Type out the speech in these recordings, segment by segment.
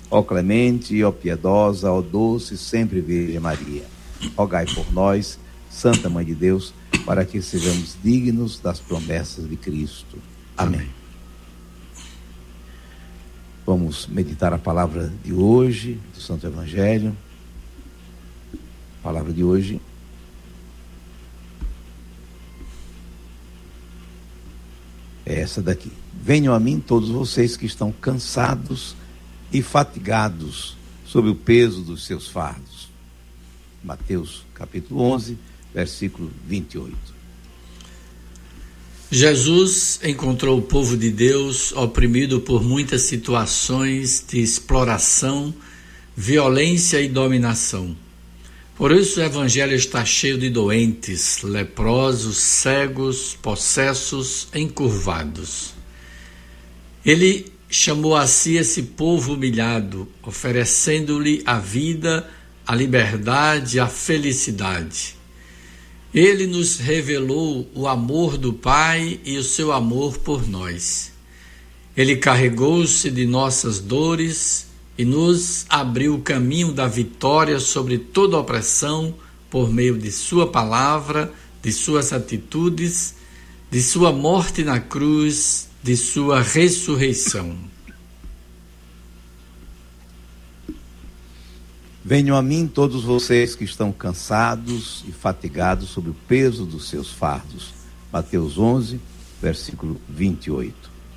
Ó clemente, ó piedosa, ó doce sempre Virgem Maria, rogai por nós, Santa Mãe de Deus, para que sejamos dignos das promessas de Cristo. Amém. Vamos meditar a palavra de hoje, do Santo Evangelho. A palavra de hoje é essa daqui. Venham a mim todos vocês que estão cansados e fatigados sob o peso dos seus fardos. Mateus capítulo 11, versículo 28. Jesus encontrou o povo de Deus oprimido por muitas situações de exploração, violência e dominação. Por isso o Evangelho está cheio de doentes, leprosos, cegos, possessos, encurvados. Ele chamou a si esse povo humilhado, oferecendo-lhe a vida, a liberdade, a felicidade. Ele nos revelou o amor do Pai e o seu amor por nós. Ele carregou-se de nossas dores e nos abriu o caminho da vitória sobre toda opressão por meio de sua palavra, de suas atitudes, de sua morte na cruz, de sua ressurreição. Venham a mim todos vocês que estão cansados e fatigados sob o peso dos seus fardos. Mateus 11, versículo 28.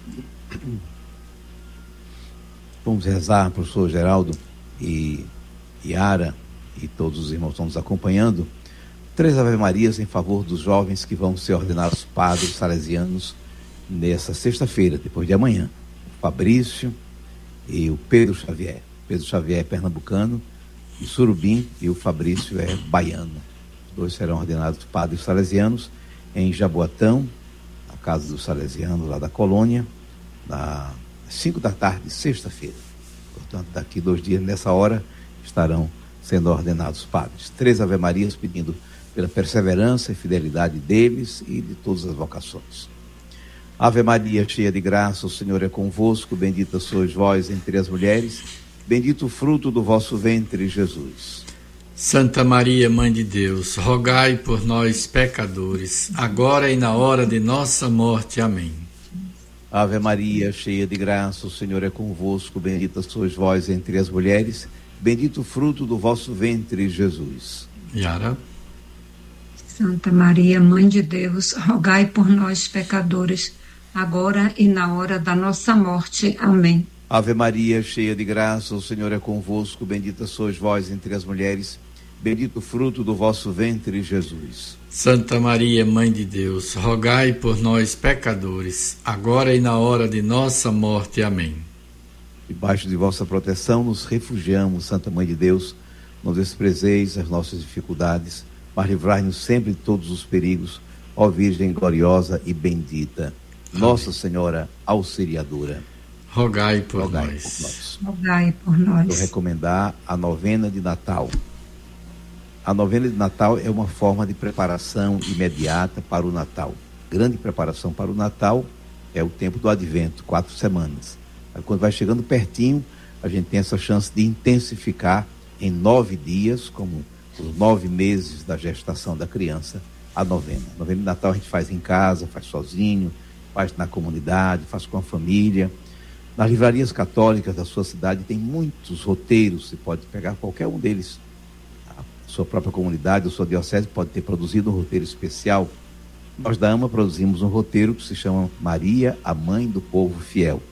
Vamos rezar, professor Geraldo e Yara e todos os irmãos que estão nos acompanhando, 3 Ave-Marias em favor dos jovens que vão ser ordenados padres salesianos nessa sexta-feira, depois de amanhã. O Fabrício e o Pedro Xavier. Pedro Xavier é pernambucano, de Surubim, e o Fabrício é baiano. Os dois serão ordenados padres salesianos em Jaboatão, na casa dos salesianos lá da colônia, às 5 da tarde, sexta-feira. Portanto, daqui 2 dias, nessa hora, estarão sendo ordenados padres. 3 Ave-Marias pedindo pela perseverança e fidelidade deles e de todas as vocações. Ave Maria, cheia de graça, o Senhor é convosco, bendita sois vós entre as mulheres, bendito o fruto do vosso ventre, Jesus. Santa Maria, Mãe de Deus, rogai por nós, pecadores, agora e na hora de nossa morte. Amém. Ave Maria, cheia de graça, o Senhor é convosco, bendita sois vós entre as mulheres, bendito o fruto do vosso ventre, Jesus. Yara. Santa Maria, Mãe de Deus, rogai por nós, pecadores, agora e na hora da nossa morte. Amém. Ave Maria, cheia de graça, o Senhor é convosco, bendita sois vós entre as mulheres, bendito o fruto do vosso ventre, Jesus. Santa Maria, Mãe de Deus, rogai por nós, pecadores, agora e na hora de nossa morte. Amém. Debaixo de vossa proteção nos refugiamos, Santa Mãe de Deus, não desprezeis as nossas dificuldades, mas livrai-nos sempre de todos os perigos, ó Virgem gloriosa e bendita. Amém. Nossa Senhora Auxiliadora, rogai por nós. Rogai por nós. Vou recomendar a novena de Natal. A novena de Natal é uma forma de preparação imediata para o Natal. Grande preparação para o Natal é o tempo do Advento, 4 semanas. Aí, quando vai chegando pertinho, a gente tem essa chance de intensificar em 9 dias, como os 9 meses da gestação da criança, a novena. A novena de Natal a gente faz em casa, faz sozinho, faz na comunidade, faz com a família. Nas livrarias católicas da sua cidade tem muitos roteiros, você pode pegar qualquer um deles. A sua própria comunidade, a sua diocese pode ter produzido um roteiro especial. Nós da AMA produzimos um roteiro que se chama Maria, a Mãe do Povo Fiel.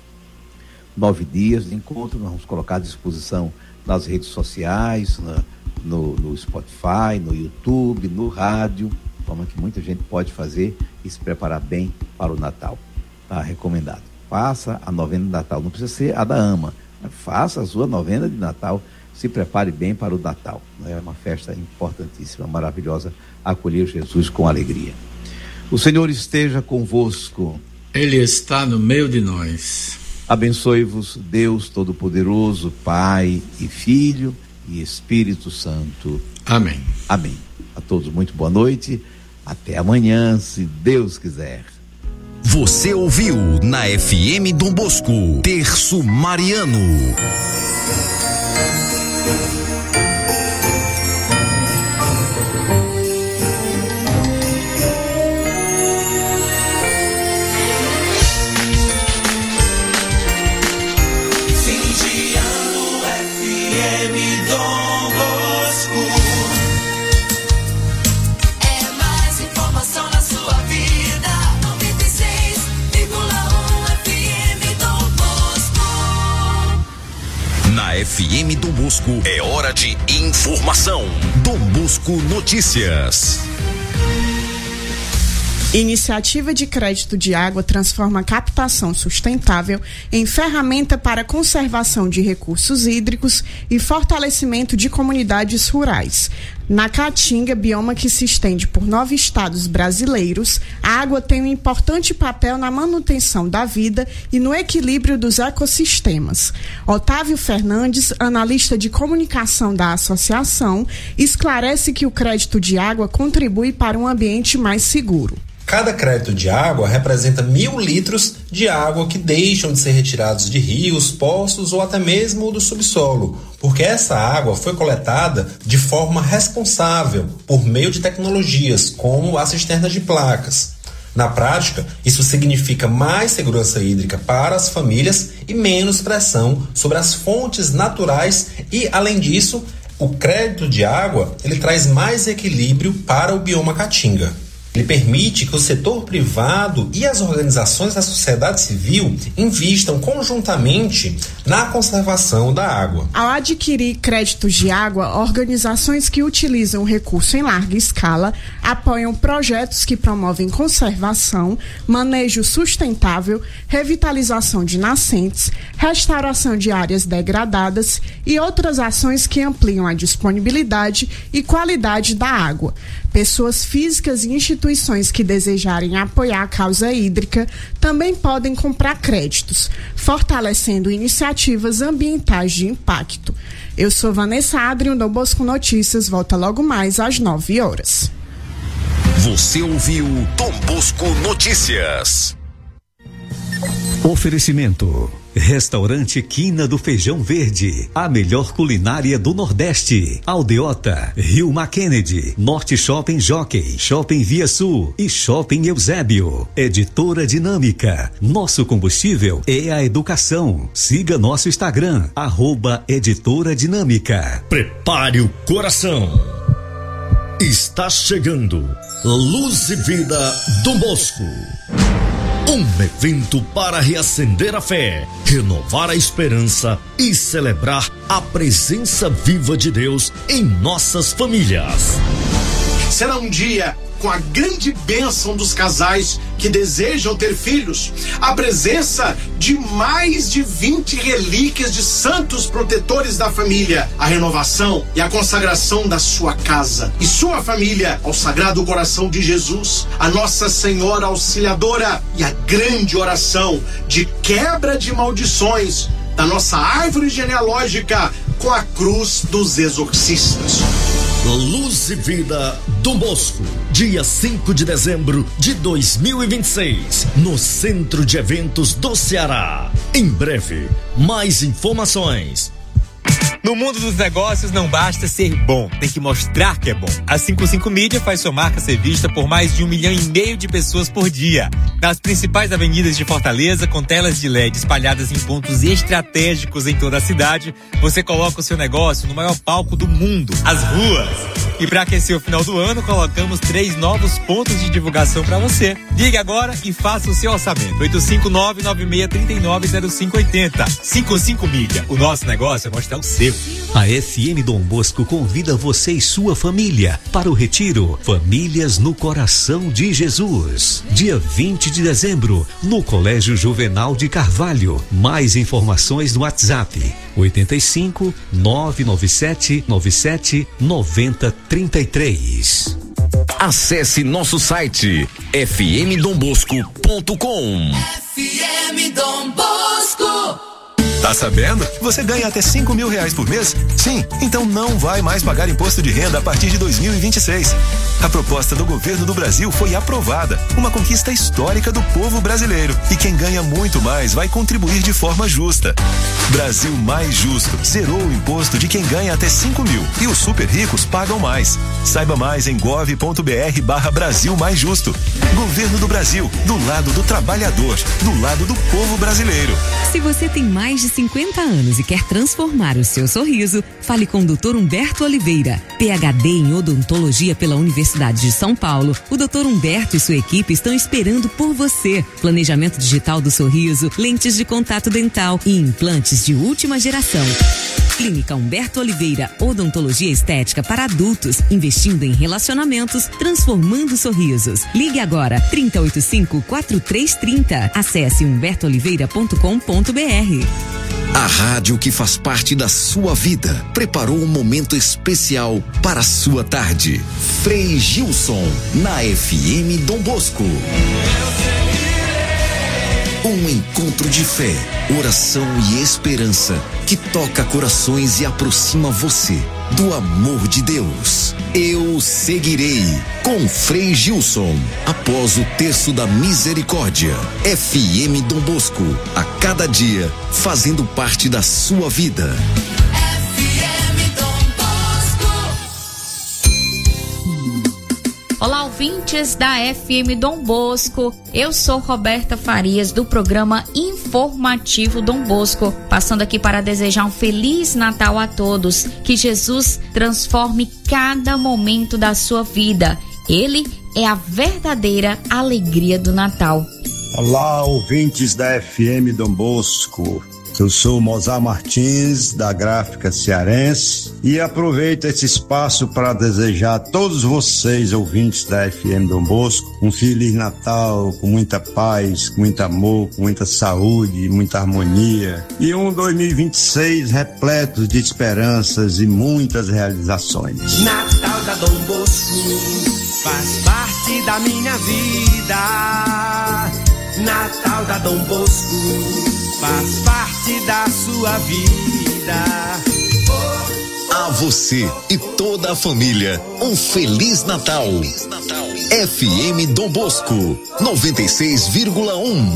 9 dias de encontro, nós vamos colocar à disposição nas redes sociais, no Spotify, no YouTube, no rádio, de forma que muita gente pode fazer e se preparar bem para o Natal. Está recomendado. Faça a novena de Natal, não precisa ser a da AMA, mas faça a sua novena de Natal, se prepare bem para o Natal. É uma festa importantíssima, maravilhosa, acolher Jesus com alegria. O Senhor esteja convosco. Ele está no meio de nós. Abençoe-vos Deus Todo-Poderoso, Pai e Filho e Espírito Santo. Amém. Amém. A todos muito boa noite, até amanhã, se Deus quiser. Você ouviu na FM Dom Bosco, Terço Mariano. FM Dom Bosco, é hora de informação. Dom Bosco Notícias. Iniciativa de crédito de água transforma a captação sustentável em ferramenta para conservação de recursos hídricos e fortalecimento de comunidades rurais. Na Caatinga, bioma que se estende por 9 estados brasileiros, a água tem um importante papel na manutenção da vida e no equilíbrio dos ecossistemas. Otávio Fernandes, analista de comunicação da associação, esclarece que o crédito de água contribui para um ambiente mais seguro. Cada crédito de água representa 1.000 litros de água que deixam de ser retirados de rios, poços ou até mesmo do subsolo, porque essa água foi coletada de forma responsável por meio de tecnologias como as cisternas de placas. Na prática, isso significa mais segurança hídrica para as famílias e menos pressão sobre as fontes naturais e, além disso, o crédito de água ele traz mais equilíbrio para o bioma Caatinga. Ele permite que o setor privado e as organizações da sociedade civil invistam conjuntamente na conservação da água. Ao adquirir créditos de água, organizações que utilizam o recurso em larga escala apoiam projetos que promovem conservação, manejo sustentável, revitalização de nascentes, restauração de áreas degradadas e outras ações que ampliam a disponibilidade e qualidade da água. Pessoas físicas e instituições que desejarem apoiar a causa hídrica também podem comprar créditos, fortalecendo iniciativas ambientais de impacto. Eu sou Vanessa Adri, o Dom Bosco Notícias volta logo mais às 9 horas. Você ouviu Dom Bosco Notícias. Oferecimento: Restaurante Quina do Feijão Verde, a melhor culinária do Nordeste. Aldeota, Rio Kennedy, Norte Shopping Jockey, Shopping Via Sul e Shopping Eusébio. Editora Dinâmica, nosso combustível é a educação. Siga nosso Instagram, @Editora Dinâmica. Prepare o coração. Está chegando Luz e Vida Dom Bosco. Um evento para reacender a fé, renovar a esperança e celebrar a presença viva de Deus em nossas famílias. Será um dia com a grande bênção dos casais que desejam ter filhos, a presença de mais de 20 relíquias de santos protetores da família, a renovação e a consagração da sua casa e sua família ao Sagrado Coração de Jesus, a Nossa Senhora Auxiliadora e a grande oração de quebra de maldições da nossa árvore genealógica com a cruz dos exorcistas. Luz e Vida Dom Bosco, dia 5 de dezembro de 2026, no Centro de Eventos do Ceará. Em breve, mais informações. No mundo dos negócios não basta ser bom, tem que mostrar que é bom. A 55 Mídia faz sua marca ser vista por mais de 1,5 milhão de pessoas por dia. Nas principais avenidas de Fortaleza, com telas de LED espalhadas em pontos estratégicos em toda a cidade, você coloca o seu negócio no maior palco do mundo, as ruas. E para aquecer o final do ano, colocamos 3 novos pontos de divulgação para você. Ligue agora e faça o seu orçamento. 859-9639-0580. 55 Mídia. O nosso negócio é mostrar o seu. A FM Dom Bosco convida você e sua família para o retiro Famílias no Coração de Jesus. Dia 20 de dezembro, no Colégio Juvenal de Carvalho. Mais informações no WhatsApp: 85 997 97 90 33. Acesse nosso site fmdombosco.com. FM Dom Bosco. Tá sabendo? Você ganha até R$5.000 por mês? Sim, então não vai mais pagar imposto de renda a partir de 2026. A proposta do governo do Brasil foi aprovada, uma conquista histórica do povo brasileiro. E quem ganha muito mais vai contribuir de forma justa. Brasil Mais Justo zerou o imposto de quem ganha até R$5.000 e os super ricos pagam mais. Saiba mais em gov.br/Brasil Mais Justo. Governo do Brasil, do lado do trabalhador, do lado do povo brasileiro. Se você tem mais de 50 anos e quer transformar o seu sorriso, fale com o Dr. Humberto Oliveira, PhD em odontologia pela Universidade de São Paulo. O Dr. Humberto e sua equipe estão esperando por você. Planejamento digital do sorriso, lentes de contato dental e implantes de última geração. Clínica Humberto Oliveira, odontologia estética para adultos, investindo em relacionamentos, transformando sorrisos. Ligue agora, 3085-4330. Acesse humbertooliveira.com.br. A rádio que faz parte da sua vida preparou um momento especial para a sua tarde. Frei Gilson, na FM Dom Bosco. Um encontro de fé, oração e esperança que toca corações e aproxima você do amor de Deus. Eu seguirei com Frei Gilson, após o Terço da Misericórdia. FM Dom Bosco, a cada dia, fazendo parte da sua vida. Olá, ouvintes da FM Dom Bosco. Eu sou Roberta Farias, do programa Informativo Dom Bosco, passando aqui para desejar um Feliz Natal a todos. Que Jesus transforme cada momento da sua vida. Ele é a verdadeira alegria do Natal. Olá, ouvintes da FM Dom Bosco. Eu sou Mozart Martins, da Gráfica Cearense, e aproveito esse espaço para desejar a todos vocês, ouvintes da FM Dom Bosco, um Feliz Natal com muita paz, com muito amor, com muita saúde, muita harmonia, e um 2026 repleto de esperanças e muitas realizações. Natal da Dom Bosco faz parte da minha vida. Natal da Dom Bosco faz parte da sua vida. A você e toda a família, um Feliz Natal. FM Dom Bosco 96,1.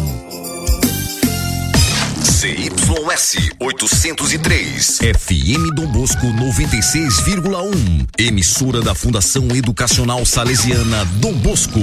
CYS 803. FM Dom Bosco 96,1. Emissora da Fundação Educacional Salesiana Dom Bosco.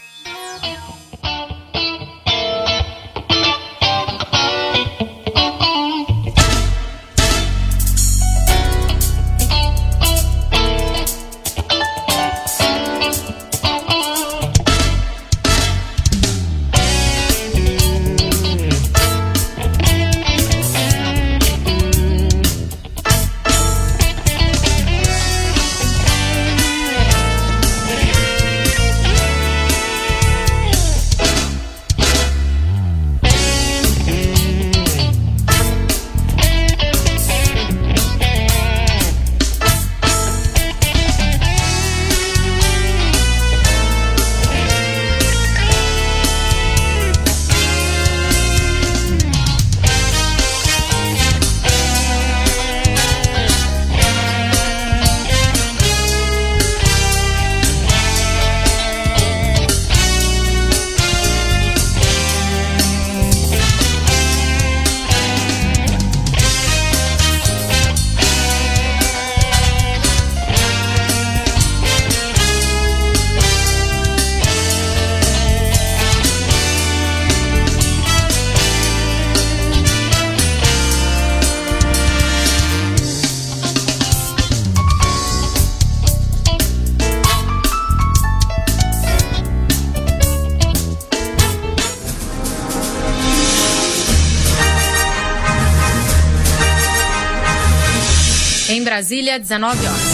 Em Brasília, 19 horas.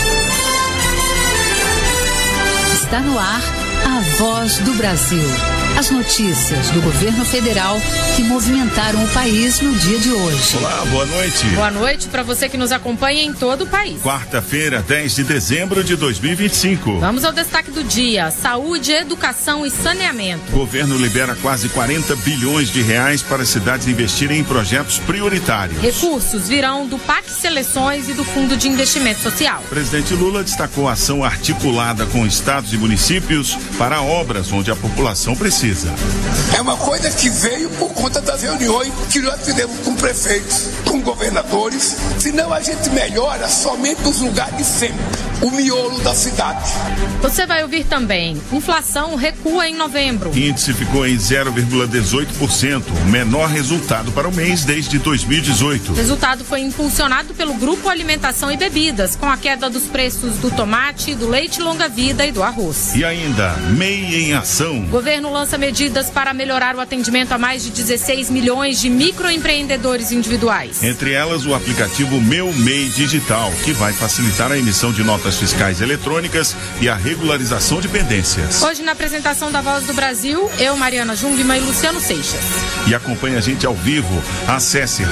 Está no ar a Voz do Brasil. As notícias do governo federal que movimentaram o país no dia de hoje. Olá, boa noite. Boa noite para você que nos acompanha em todo o país. Quarta-feira, 10 de dezembro de 2025. Vamos ao destaque do dia: saúde, educação e saneamento. O governo libera quase 40 bilhões de reais para as cidades investirem em projetos prioritários. Recursos virão do PAC Seleções e do Fundo de Investimento Social. O presidente Lula destacou a ação articulada com estados e municípios para obras onde a população precisa. É uma coisa que veio por conta das reuniões que nós fizemos com prefeitos, com governadores, senão a gente melhora somente os lugares de sempre, o miolo da cidade. Você vai ouvir também: inflação recua em novembro. Índice ficou em 0,18%, o menor resultado para o mês desde 2018. O resultado foi impulsionado pelo Grupo Alimentação e Bebidas, com a queda dos preços do tomate, do leite longa-vida e do arroz. E ainda, MEI em ação. O governo lança medidas para melhorar o atendimento a mais de 16 milhões de microempreendedores individuais. Entre elas, o aplicativo Meu MEI Digital, que vai facilitar a emissão de notas fiscais eletrônicas e a regularização de pendências. Hoje, na apresentação da Voz do Brasil, eu, Mariana Jungmann e Luciano Seixas. E acompanhe a gente ao vivo. Acesse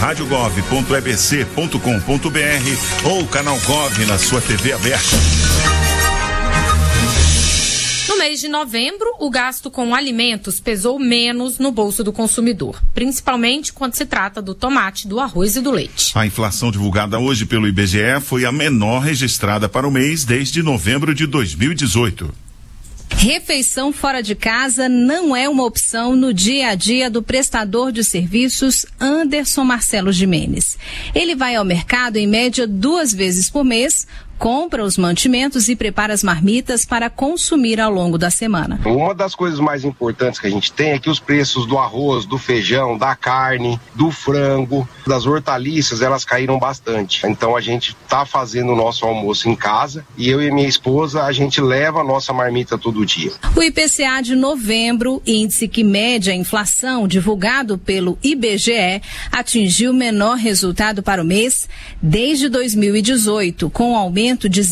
radiogov.ebc.com.br ou canal Gov na sua TV aberta. No mês de novembro, o gasto com alimentos pesou menos no bolso do consumidor, principalmente quando se trata do tomate, do arroz e do leite. A inflação divulgada hoje pelo IBGE foi a menor registrada para o mês desde novembro de 2018. Refeição fora de casa não é uma opção no dia a dia do prestador de serviços Anderson Marcelo Gimenez. Ele vai ao mercado em média 2 vezes por mês, compra os mantimentos e prepara as marmitas para consumir ao longo da semana. Uma das coisas mais importantes que a gente tem é que os preços do arroz, do feijão, da carne, do frango, das hortaliças, elas caíram bastante. Então a gente está fazendo o nosso almoço em casa e eu e minha esposa, a gente leva a nossa marmita todo dia. O IPCA de novembro, índice que mede a inflação divulgado pelo IBGE, atingiu o menor resultado para o mês desde 2018, com um aumento de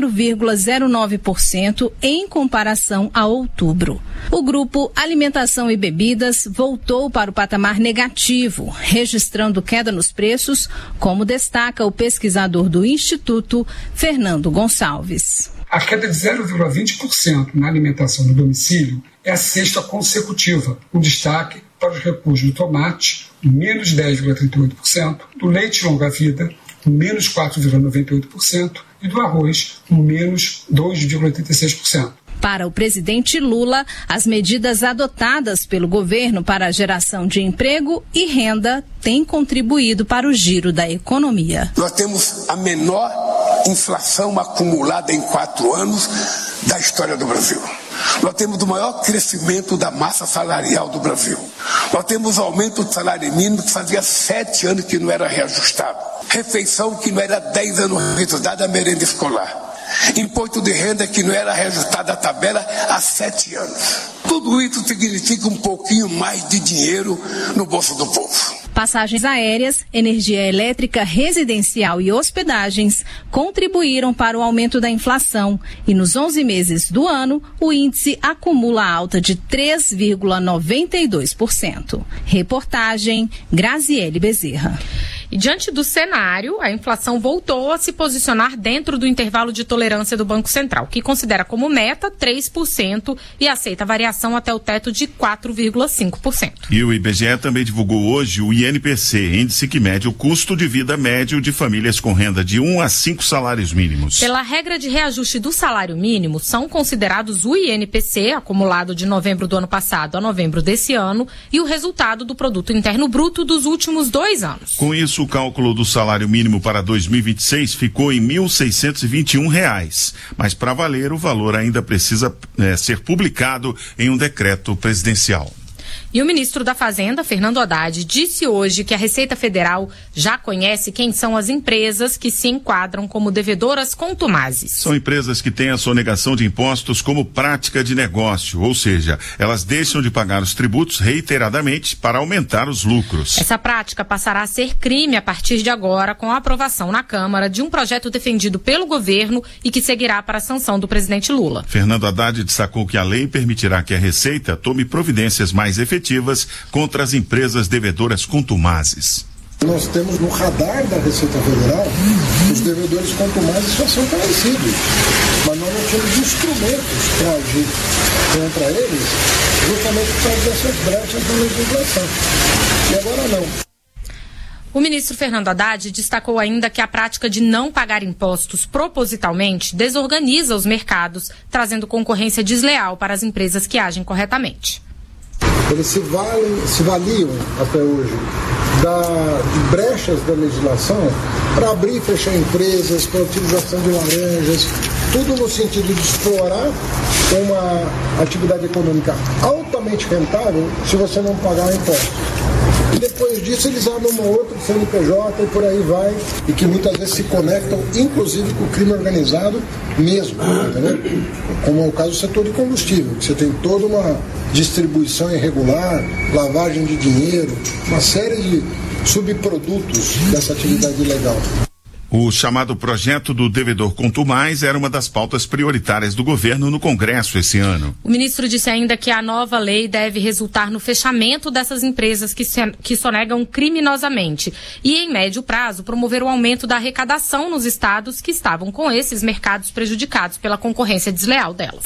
0,09% em comparação a outubro. O grupo Alimentação e Bebidas voltou para o patamar negativo, registrando queda nos preços, como destaca o pesquisador do Instituto, Fernando Gonçalves. A queda de 0,20% na alimentação no domicílio é a sexta consecutiva, com destaque para os recuos do tomate, menos 10,38%, do leite longa-vida, menos 4,98%, e do arroz, menos 2,86%. Para o presidente Lula, as medidas adotadas pelo governo para a geração de emprego e renda têm contribuído para o giro da economia. Nós temos a menor inflação acumulada em 4 anos da história do Brasil. Nós temos o maior crescimento da massa salarial do Brasil. Nós temos aumento do salário mínimo que fazia 7 anos que não era reajustado. Refeição que não era 10 anos reajustada a merenda escolar. Imposto de renda que não era reajustada a tabela há 7 anos. Tudo isso significa um pouquinho mais de dinheiro no bolso do povo. Passagens aéreas, energia elétrica residencial e hospedagens contribuíram para o aumento da inflação e nos 11 meses do ano o índice acumula alta de 3,92%. Reportagem Graziele Bezerra. E diante do cenário, a inflação voltou a se posicionar dentro do intervalo de tolerância do Banco Central, que considera como meta 3% e aceita a variação até o teto de 4,5%. E o IBGE também divulgou hoje o INPC, índice que mede o custo de vida médio de famílias com renda de 1 a 5 salários mínimos. Pela regra de reajuste do salário mínimo, são considerados o INPC, acumulado de novembro do ano passado a novembro desse ano, e o resultado do Produto Interno Bruto dos últimos 2 anos. Com isso, o cálculo do salário mínimo para 2026 ficou em R$ 1.621, mas para valer o valor ainda precisa ser publicado em um decreto presidencial. E o ministro da Fazenda, Fernando Haddad, disse hoje que a Receita Federal já conhece quem são as empresas que se enquadram como devedoras contumazes. São empresas que têm a sonegação de impostos como prática de negócio, ou seja, elas deixam de pagar os tributos reiteradamente para aumentar os lucros. Essa prática passará a ser crime a partir de agora, com a aprovação na Câmara de um projeto defendido pelo governo e que seguirá para a sanção do presidente Lula. Fernando Haddad destacou que a lei permitirá que a Receita tome providências mais efetivas contra as empresas devedoras contumazes. Nós temos no radar da Receita Federal os devedores contumazes já são conhecidos, mas nós não temos instrumentos para agir contra eles, justamente por causa dessas brechas na legislação. E agora não. O ministro Fernando Haddad destacou ainda que a prática de não pagar impostos propositalmente desorganiza os mercados, trazendo concorrência desleal para as empresas que agem corretamente. Eles se valiam até hoje de brechas da legislação para abrir e fechar empresas, para a utilização de laranjas, tudo no sentido de explorar uma atividade econômica altamente rentável se você não pagar o imposto. E depois disso eles abrem uma outra CNPJ e por aí vai, e que muitas vezes se conectam, inclusive com o crime organizado mesmo, entendeu? Como é o caso do setor de combustível, que você tem toda uma distribuição irregular, lavagem de dinheiro, uma série de subprodutos dessa atividade ilegal. O chamado projeto do devedor contumaz era uma das pautas prioritárias do governo no Congresso esse ano. O ministro disse ainda que a nova lei deve resultar no fechamento dessas empresas que sonegam criminosamente e, em médio prazo, promover o aumento da arrecadação nos estados que estavam com esses mercados prejudicados pela concorrência desleal delas.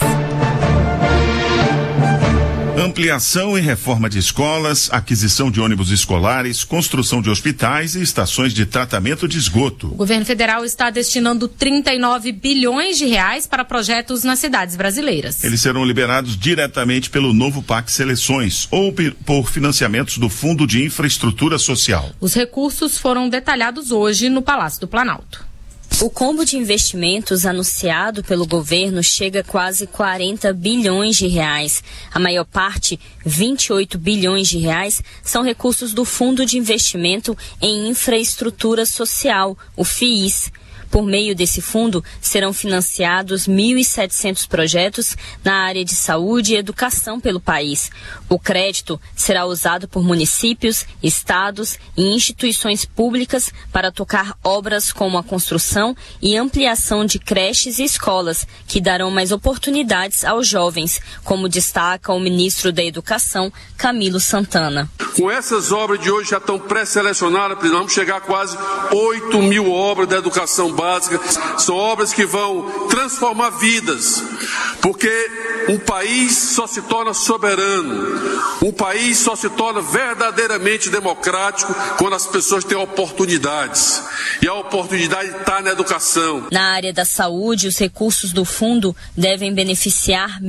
Ampliação e reforma de escolas, aquisição de ônibus escolares, construção de hospitais e estações de tratamento de esgoto. O governo federal está destinando 39 bilhões de reais para projetos nas cidades brasileiras. Eles serão liberados diretamente pelo novo PAC Seleções ou por financiamentos do Fundo de Infraestrutura Social. Os recursos foram detalhados hoje no Palácio do Planalto. O combo de investimentos anunciado pelo governo chega a quase 40 bilhões de reais. A maior parte, 28 bilhões de reais, são recursos do Fundo de Investimento em Infraestrutura Social, o FIIS. Por meio desse fundo, serão financiados 1.700 projetos na área de saúde e educação pelo país. O crédito será usado por municípios, estados e instituições públicas para tocar obras como a construção e ampliação de creches e escolas, que darão mais oportunidades aos jovens, como destaca o ministro da Educação, Camilo Santana. Com essas obras de hoje já estão pré-selecionadas, vamos chegar a quase 8 mil obras da educação básica. São obras que vão transformar vidas, porque um país só se torna soberano, um país só se torna verdadeiramente democrático quando as pessoas têm oportunidades. E a oportunidade está na educação. Na área da saúde, os recursos do fundo devem beneficiar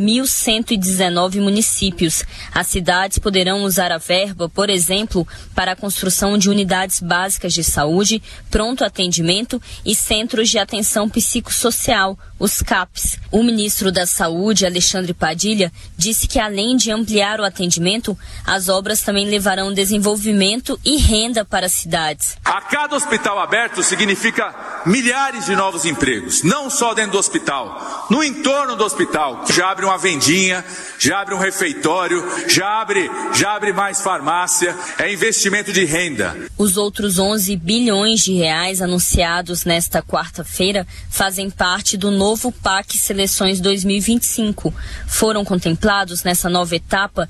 1.119 municípios. As cidades poderão usar a verba, por exemplo, para a construção de unidades básicas de saúde, pronto atendimento e centros de atenção psicossocial, os CAPs. O ministro da Saúde, Alexandre Padilha, disse que além de ampliar o atendimento, as obras também levarão desenvolvimento e renda para as cidades. A cada hospital aberto significa milhares de novos empregos, não só dentro do hospital, no entorno do hospital. Já abre uma vendinha, já abre um refeitório, já abre mais farmácia, é investimento de renda. Os outros 11 bilhões de reais anunciados nesta quarta-feira fazem parte do novo PAC Seleções 2025. Foram contemplados nessa nova etapa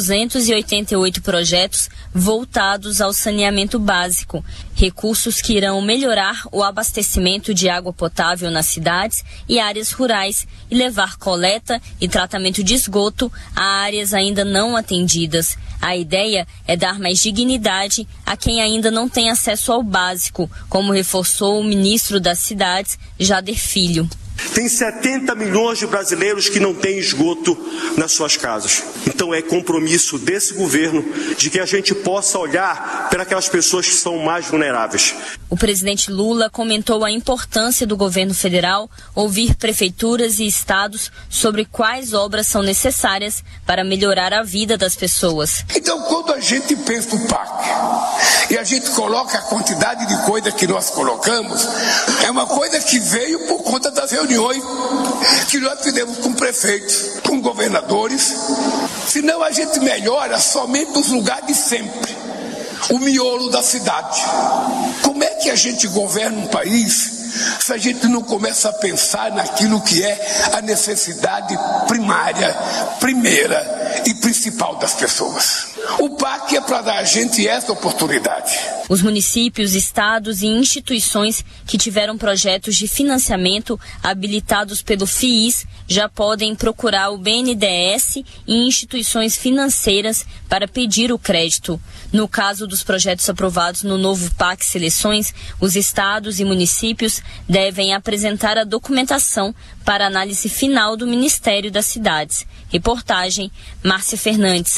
288 projetos voltados ao saneamento básico, recursos que irão melhorar o abastecimento de água potável nas cidades e áreas rurais e levar coleta e tratamento de esgoto a áreas ainda não atendidas. A ideia é dar mais dignidade a quem ainda não tem acesso ao básico, como reforçou o ministro das Cidades, Jader Filho. Tem 70 milhões de brasileiros que não têm esgoto nas suas casas. Então é compromisso desse governo de que a gente possa olhar para aquelas pessoas que são mais vulneráveis. O presidente Lula comentou a importância do governo federal ouvir prefeituras e estados sobre quais obras são necessárias para melhorar a vida das pessoas. Então, quando a gente pensa no PAC e a gente coloca a quantidade de coisas que nós colocamos, é uma coisa que veio por conta das reuniões que nós fizemos com prefeitos, com governadores. Senão a gente melhora somente os lugares de sempre, o miolo da cidade. Como é que a gente governa um país se a gente não começa a pensar naquilo que é a necessidade primária, primeira e principal das pessoas? O PAC é para dar a gente essa oportunidade. Os municípios, estados e instituições que tiveram projetos de financiamento habilitados pelo FIIs já podem procurar o BNDES e instituições financeiras para pedir o crédito. No caso dos projetos aprovados no novo PAC Seleções, os estados e municípios devem apresentar a documentação para análise final do Ministério das Cidades. Reportagem, Márcia Fernandes.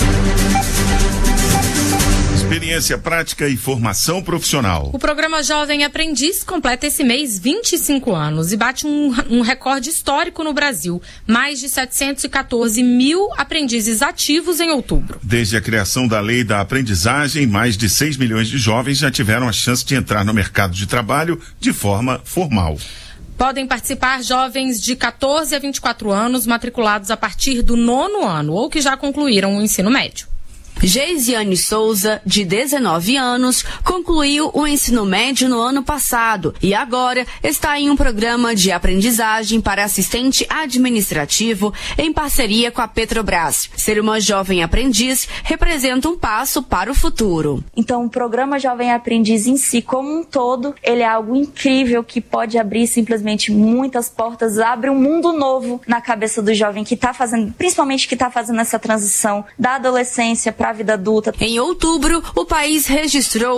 Experiência prática e formação profissional. O programa Jovem Aprendiz completa esse mês 25 anos e bate um recorde histórico no Brasil. Mais de 714 mil aprendizes ativos em outubro. Desde a criação da Lei da Aprendizagem, mais de 6 milhões de jovens já tiveram a chance de entrar no mercado de trabalho de forma formal. Podem participar jovens de 14 a 24 anos matriculados a partir do 9º ano ou que já concluíram o ensino médio. Geisiane Souza, de 19 anos, concluiu o ensino médio no ano passado e agora está em um programa de aprendizagem para assistente administrativo em parceria com a Petrobras. Ser uma jovem aprendiz representa um passo para o futuro. Então, o programa Jovem Aprendiz em si, como um todo, ele é algo incrível que pode abrir simplesmente muitas portas, abre um mundo novo na cabeça do jovem que está fazendo, principalmente que está fazendo essa transição da adolescência para a vida adulta. Em outubro, o país registrou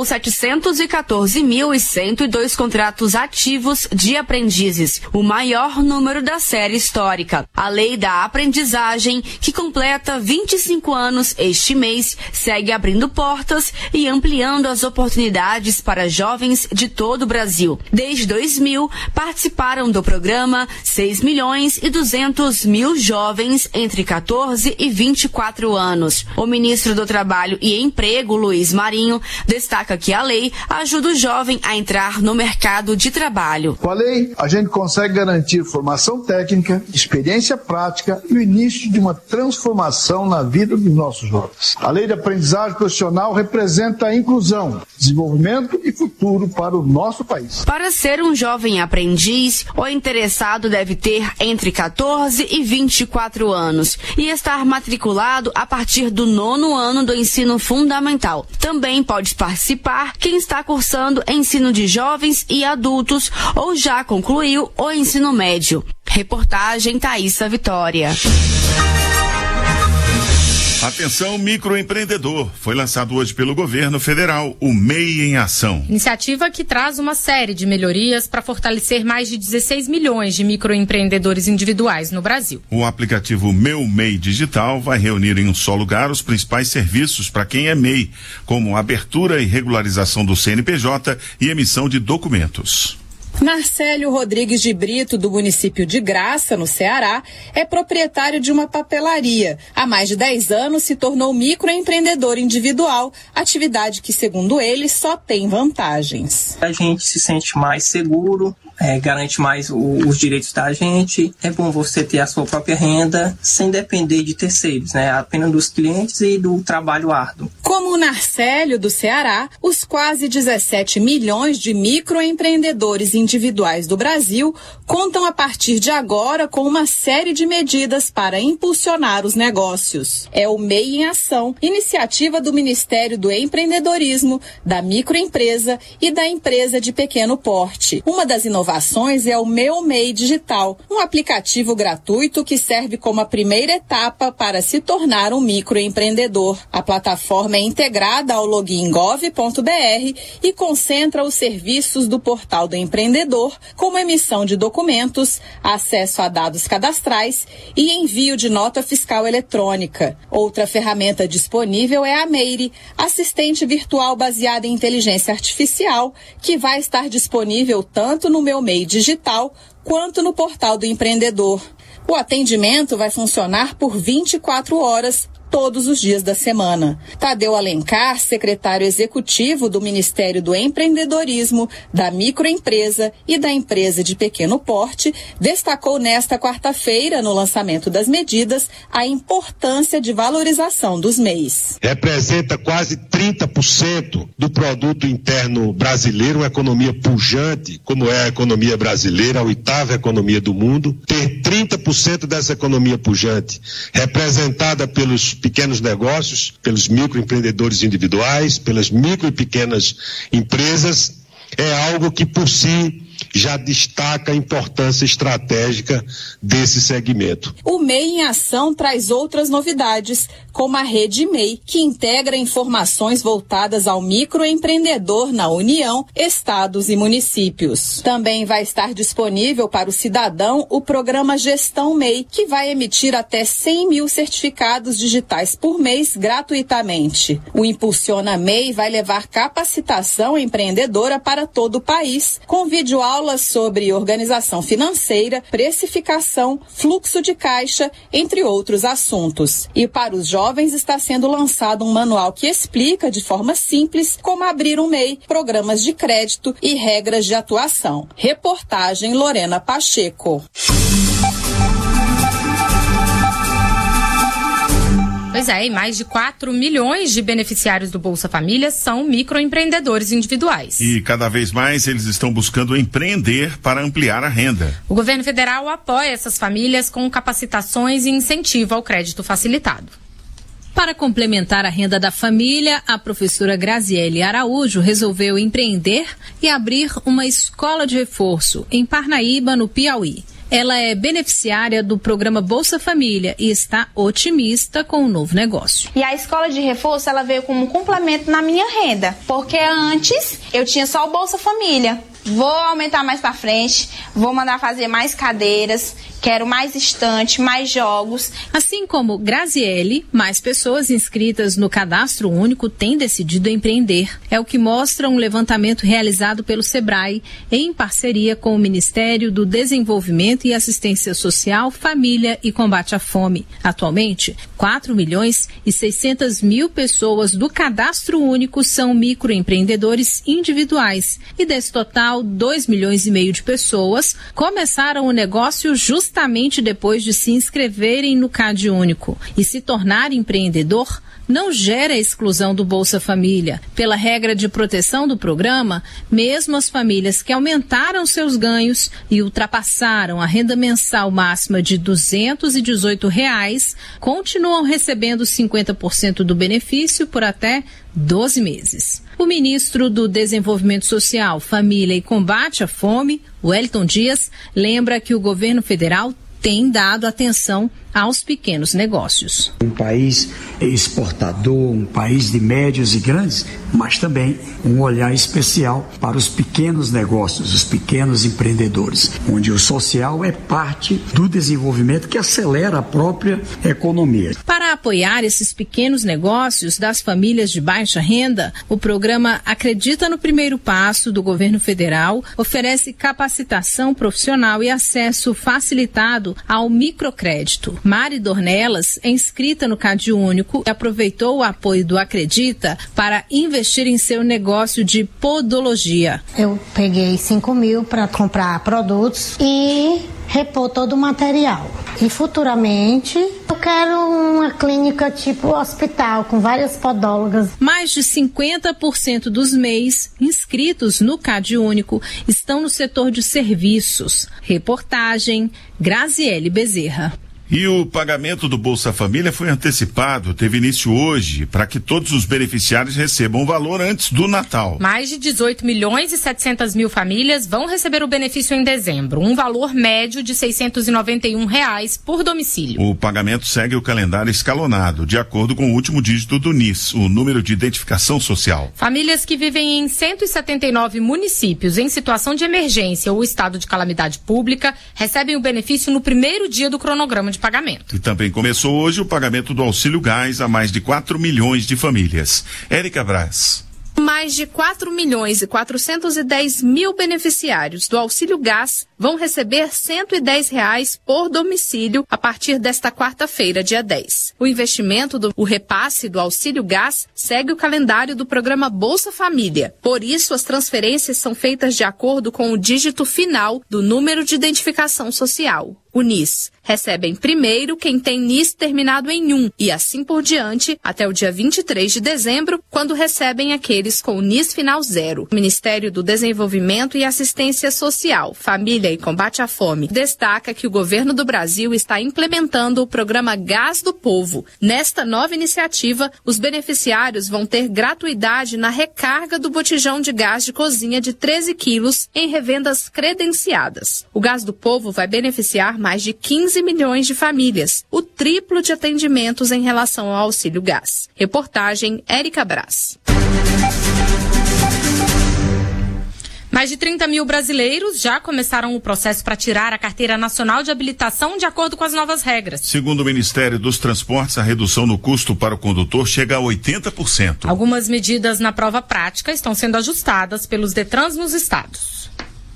714.102 contratos ativos de aprendizes, o maior número da série histórica. A Lei da Aprendizagem, que completa 25 anos este mês, segue abrindo portas e ampliando as oportunidades para jovens de todo o Brasil. Desde 2000, participaram do programa 6.200.000 jovens entre 14 e 24 anos. O ministro do Trabalho e Emprego, Luiz Marinho, destaca que a lei ajuda o jovem a entrar no mercado de trabalho. Com a lei, a gente consegue garantir formação técnica, experiência prática e o início de uma transformação na vida dos nossos jovens. A lei de aprendizagem profissional representa a inclusão, desenvolvimento e futuro para o nosso país. Para ser um jovem aprendiz, o interessado deve ter entre 14 e 24 anos e estar matriculado a partir do 9º ano do ensino fundamental. Também pode participar quem está cursando ensino de jovens e adultos ou já concluiu o ensino médio. Reportagem Thaísa Vitória. Atenção, microempreendedor. Foi lançado hoje pelo governo federal o MEI em Ação. Iniciativa que traz uma série de melhorias para fortalecer mais de 16 milhões de microempreendedores individuais no Brasil. O aplicativo Meu MEI Digital vai reunir em um só lugar os principais serviços para quem é MEI, como abertura e regularização do CNPJ e emissão de documentos. Marcélio Rodrigues de Brito, do município de Graça, no Ceará, é proprietário de uma papelaria. Há mais de 10 anos se tornou microempreendedor individual, atividade que, segundo ele, só tem vantagens. A gente se sente mais seguro, garante mais os direitos da gente. É bom você ter a sua própria renda sem depender de terceiros, apenas dos clientes e do trabalho árduo. Como o Narcélio, do Ceará, os quase 17 milhões de microempreendedores individuais do Brasil contam a partir de agora com uma série de medidas para impulsionar os negócios. É o MEI em Ação, iniciativa do Ministério do Empreendedorismo, da microempresa e da empresa de pequeno porte. Uma das inovações inovações é o Meu MEI Digital, um aplicativo gratuito que serve como a primeira etapa para se tornar um microempreendedor. A plataforma é integrada ao login gov.br e concentra os serviços do Portal do Empreendedor, como emissão de documentos, acesso a dados cadastrais e envio de nota fiscal eletrônica. Outra ferramenta disponível é a Meire, assistente virtual baseada em inteligência artificial, que vai estar disponível tanto no Meu MEI Digital quanto no Portal do Empreendedor. O atendimento vai funcionar por 24 horas, todos os dias da semana. Tadeu Alencar, secretário executivo do Ministério do Empreendedorismo, da Microempresa e da Empresa de Pequeno Porte, destacou nesta quarta-feira, no lançamento das medidas, a importância de valorização dos MEIs. Representa quase 30% do produto interno brasileiro, uma economia pujante, como é a economia brasileira, a 8ª economia do mundo. Ter 30% dessa economia pujante representada pelos pequenos negócios, pelos microempreendedores individuais, pelas micro e pequenas empresas, é algo que por si já destaca a importância estratégica desse segmento. O MEI em Ação traz outras novidades, como a Rede MEI, que integra informações voltadas ao microempreendedor na União, estados e municípios. Também vai estar disponível para o cidadão o programa Gestão MEI, que vai emitir até 100 mil certificados digitais por mês gratuitamente. O Impulsiona MEI vai levar capacitação empreendedora para todo o país, com videoaulas sobre organização financeira, precificação, fluxo de caixa, entre outros assuntos. E para os jovens está sendo lançado um manual que explica de forma simples como abrir um MEI, programas de crédito e regras de atuação. Reportagem Lorena Pacheco. Pois é, e mais de 4 milhões de beneficiários do Bolsa Família são microempreendedores individuais. E cada vez mais eles estão buscando empreender para ampliar a renda. O governo federal apoia essas famílias com capacitações e incentivo ao crédito facilitado. Para complementar a renda da família, a professora Graziele Araújo resolveu empreender e abrir uma escola de reforço em Parnaíba, no Piauí. Ela é beneficiária do programa Bolsa Família e está otimista com o novo negócio. E a escola de reforço, ela veio como um complemento na minha renda, porque antes eu tinha só o Bolsa Família. Vou aumentar mais para frente, vou mandar fazer mais cadeiras, quero mais estante, mais jogos. Assim como Graziele, mais pessoas inscritas no Cadastro Único têm decidido empreender. É o que mostra um levantamento realizado pelo Sebrae, em parceria com o Ministério do Desenvolvimento e Assistência Social, Família e Combate à Fome. Atualmente, 4.600.000 pessoas do Cadastro Único são microempreendedores individuais. E desse total, 2,5 milhões de pessoas começaram o negócio justamente depois de se inscreverem no Cade Único. E se tornar empreendedor não gera exclusão do Bolsa Família. Pela regra de proteção do programa, mesmo as famílias que aumentaram seus ganhos e ultrapassaram a renda mensal máxima de R$ 218, continuam recebendo 50% do benefício por até 12 meses. O ministro do Desenvolvimento Social, Família e Combate à Fome, Wellington Dias, lembra que o governo federal tem dado atenção aos pequenos negócios. Um país exportador, um país de médios e grandes, mas também um olhar especial para os pequenos negócios, os pequenos empreendedores, onde o social é parte do desenvolvimento que acelera a própria economia. Para apoiar esses pequenos negócios das famílias de baixa renda, o programa Acredita no Primeiro Passo do governo federal oferece capacitação profissional e acesso facilitado ao microcrédito. Mari Dornelas é inscrita no Cade Único e aproveitou o apoio do Acredita para investir em seu negócio de podologia. Eu peguei 5 mil para comprar produtos e repor todo o material. E futuramente eu quero uma clínica tipo hospital com várias podólogas. Mais de 50% dos MEIs inscritos no Cade Único estão no setor de serviços. Reportagem Graziele Bezerra. E o pagamento do Bolsa Família foi antecipado, teve início hoje, para que todos os beneficiários recebam o valor antes do Natal. Mais de 18 milhões e 700 mil famílias vão receber o benefício em dezembro, um valor médio de R$ 691 por domicílio. O pagamento segue o calendário escalonado, de acordo com o último dígito do NIS, o número de identificação social. Famílias que vivem em 179 municípios em situação de emergência ou estado de calamidade pública recebem o benefício no primeiro dia do cronograma de pagamento. E também começou hoje o pagamento do Auxílio Gás a mais de 4 milhões de famílias. Érica Braz. Mais de 4 milhões e 410 mil beneficiários do Auxílio Gás vão receber R$ 110 por domicílio a partir desta quarta-feira, dia 10. O investimento o repasse do Auxílio Gás segue o calendário do programa Bolsa Família. Por isso, as transferências são feitas de acordo com o dígito final do número de identificação social, o NIS. Recebem primeiro quem tem NIS terminado em 1 e assim por diante até o dia 23 de dezembro, quando recebem aqueles com NIS final 0. O Ministério do Desenvolvimento e Assistência Social, Família e Combate à Fome destaca que o governo do Brasil está implementando o programa Gás do Povo. Nesta nova iniciativa, os beneficiários vão ter gratuidade na recarga do botijão de gás de cozinha de 13 quilos em revendas credenciadas. O Gás do Povo vai beneficiar mais de 15 milhões de famílias, o triplo de atendimentos em relação ao Auxílio Gás. Reportagem Érica Braz. Mais de 30 mil brasileiros já começaram o processo para tirar a Carteira Nacional de Habilitação de acordo com as novas regras. Segundo o Ministério dos Transportes, a redução no custo para o condutor chega a 80%. Algumas medidas na prova prática estão sendo ajustadas pelos Detrans nos estados.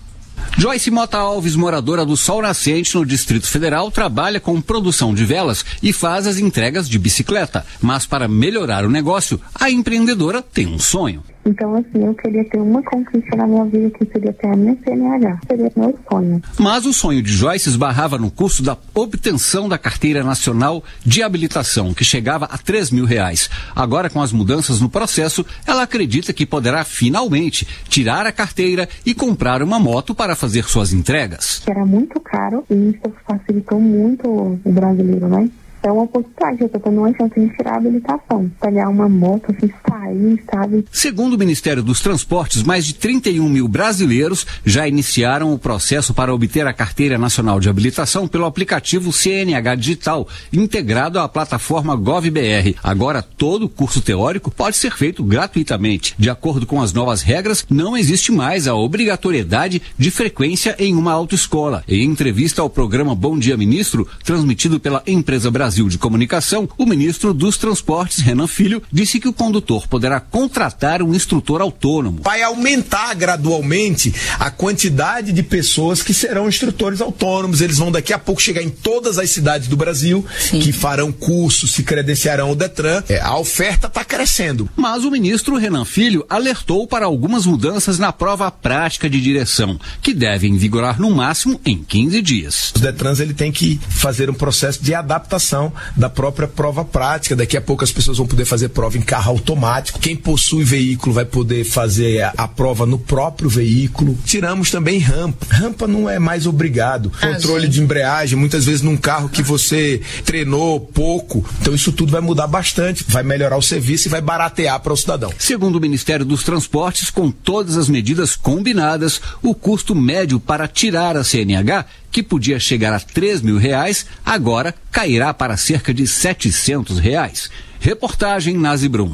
Joyce Mota Alves, moradora do Sol Nascente, no Distrito Federal, trabalha com produção de velas e faz as entregas de bicicleta. Mas para melhorar o negócio, a empreendedora tem um sonho. Então, assim, eu queria ter uma conquista na minha vida que seria ter a minha CNH. Seria meu sonho. Mas o sonho de Joyce esbarrava no custo da obtenção da Carteira Nacional de Habilitação, que chegava a R$ 3.000. Agora, com as mudanças no processo, ela acredita que poderá finalmente tirar a carteira e comprar uma moto para fazer suas entregas. Era muito caro e isso facilitou muito o brasileiro, né? É uma oportunidade, eu estou tendo uma chance de tirar a habilitação, pegar uma moto, assim, sair, sabe? Segundo o Ministério dos Transportes, mais de 31 mil brasileiros já iniciaram o processo para obter a Carteira Nacional de Habilitação pelo aplicativo CNH Digital, integrado à plataforma GovBR. Agora, todo o curso teórico pode ser feito gratuitamente. De acordo com as novas regras, não existe mais a obrigatoriedade de frequência em uma autoescola. Em entrevista ao programa Bom Dia Ministro, transmitido pela empresa Brasil de Comunicação, o ministro dos Transportes, Renan Filho, disse que o condutor poderá contratar um instrutor autônomo. Vai aumentar gradualmente a quantidade de pessoas que serão instrutores autônomos. Eles vão daqui a pouco chegar em todas as cidades do Brasil, que farão cursos, se credenciarão ao Detran. A oferta está crescendo. Mas o ministro Renan Filho alertou para algumas mudanças na prova prática de direção, que devem vigorar no máximo em 15 dias. Os Detrans ele tem que fazer um processo de adaptação da própria prova prática. Daqui a pouco as pessoas vão poder fazer prova em carro automático. Quem possui veículo vai poder fazer a prova no próprio veículo. Tiramos também rampa. Rampa não é mais obrigado. Controle de embreagem, muitas vezes num carro que você treinou pouco. Então isso tudo vai mudar bastante. Vai melhorar o serviço e vai baratear para o cidadão. Segundo o Ministério dos Transportes, com todas as medidas combinadas, o custo médio para tirar a CNH, que podia chegar a R$ 3.000, agora cairá para cerca de R$ 700. Reportagem Nazi Brum.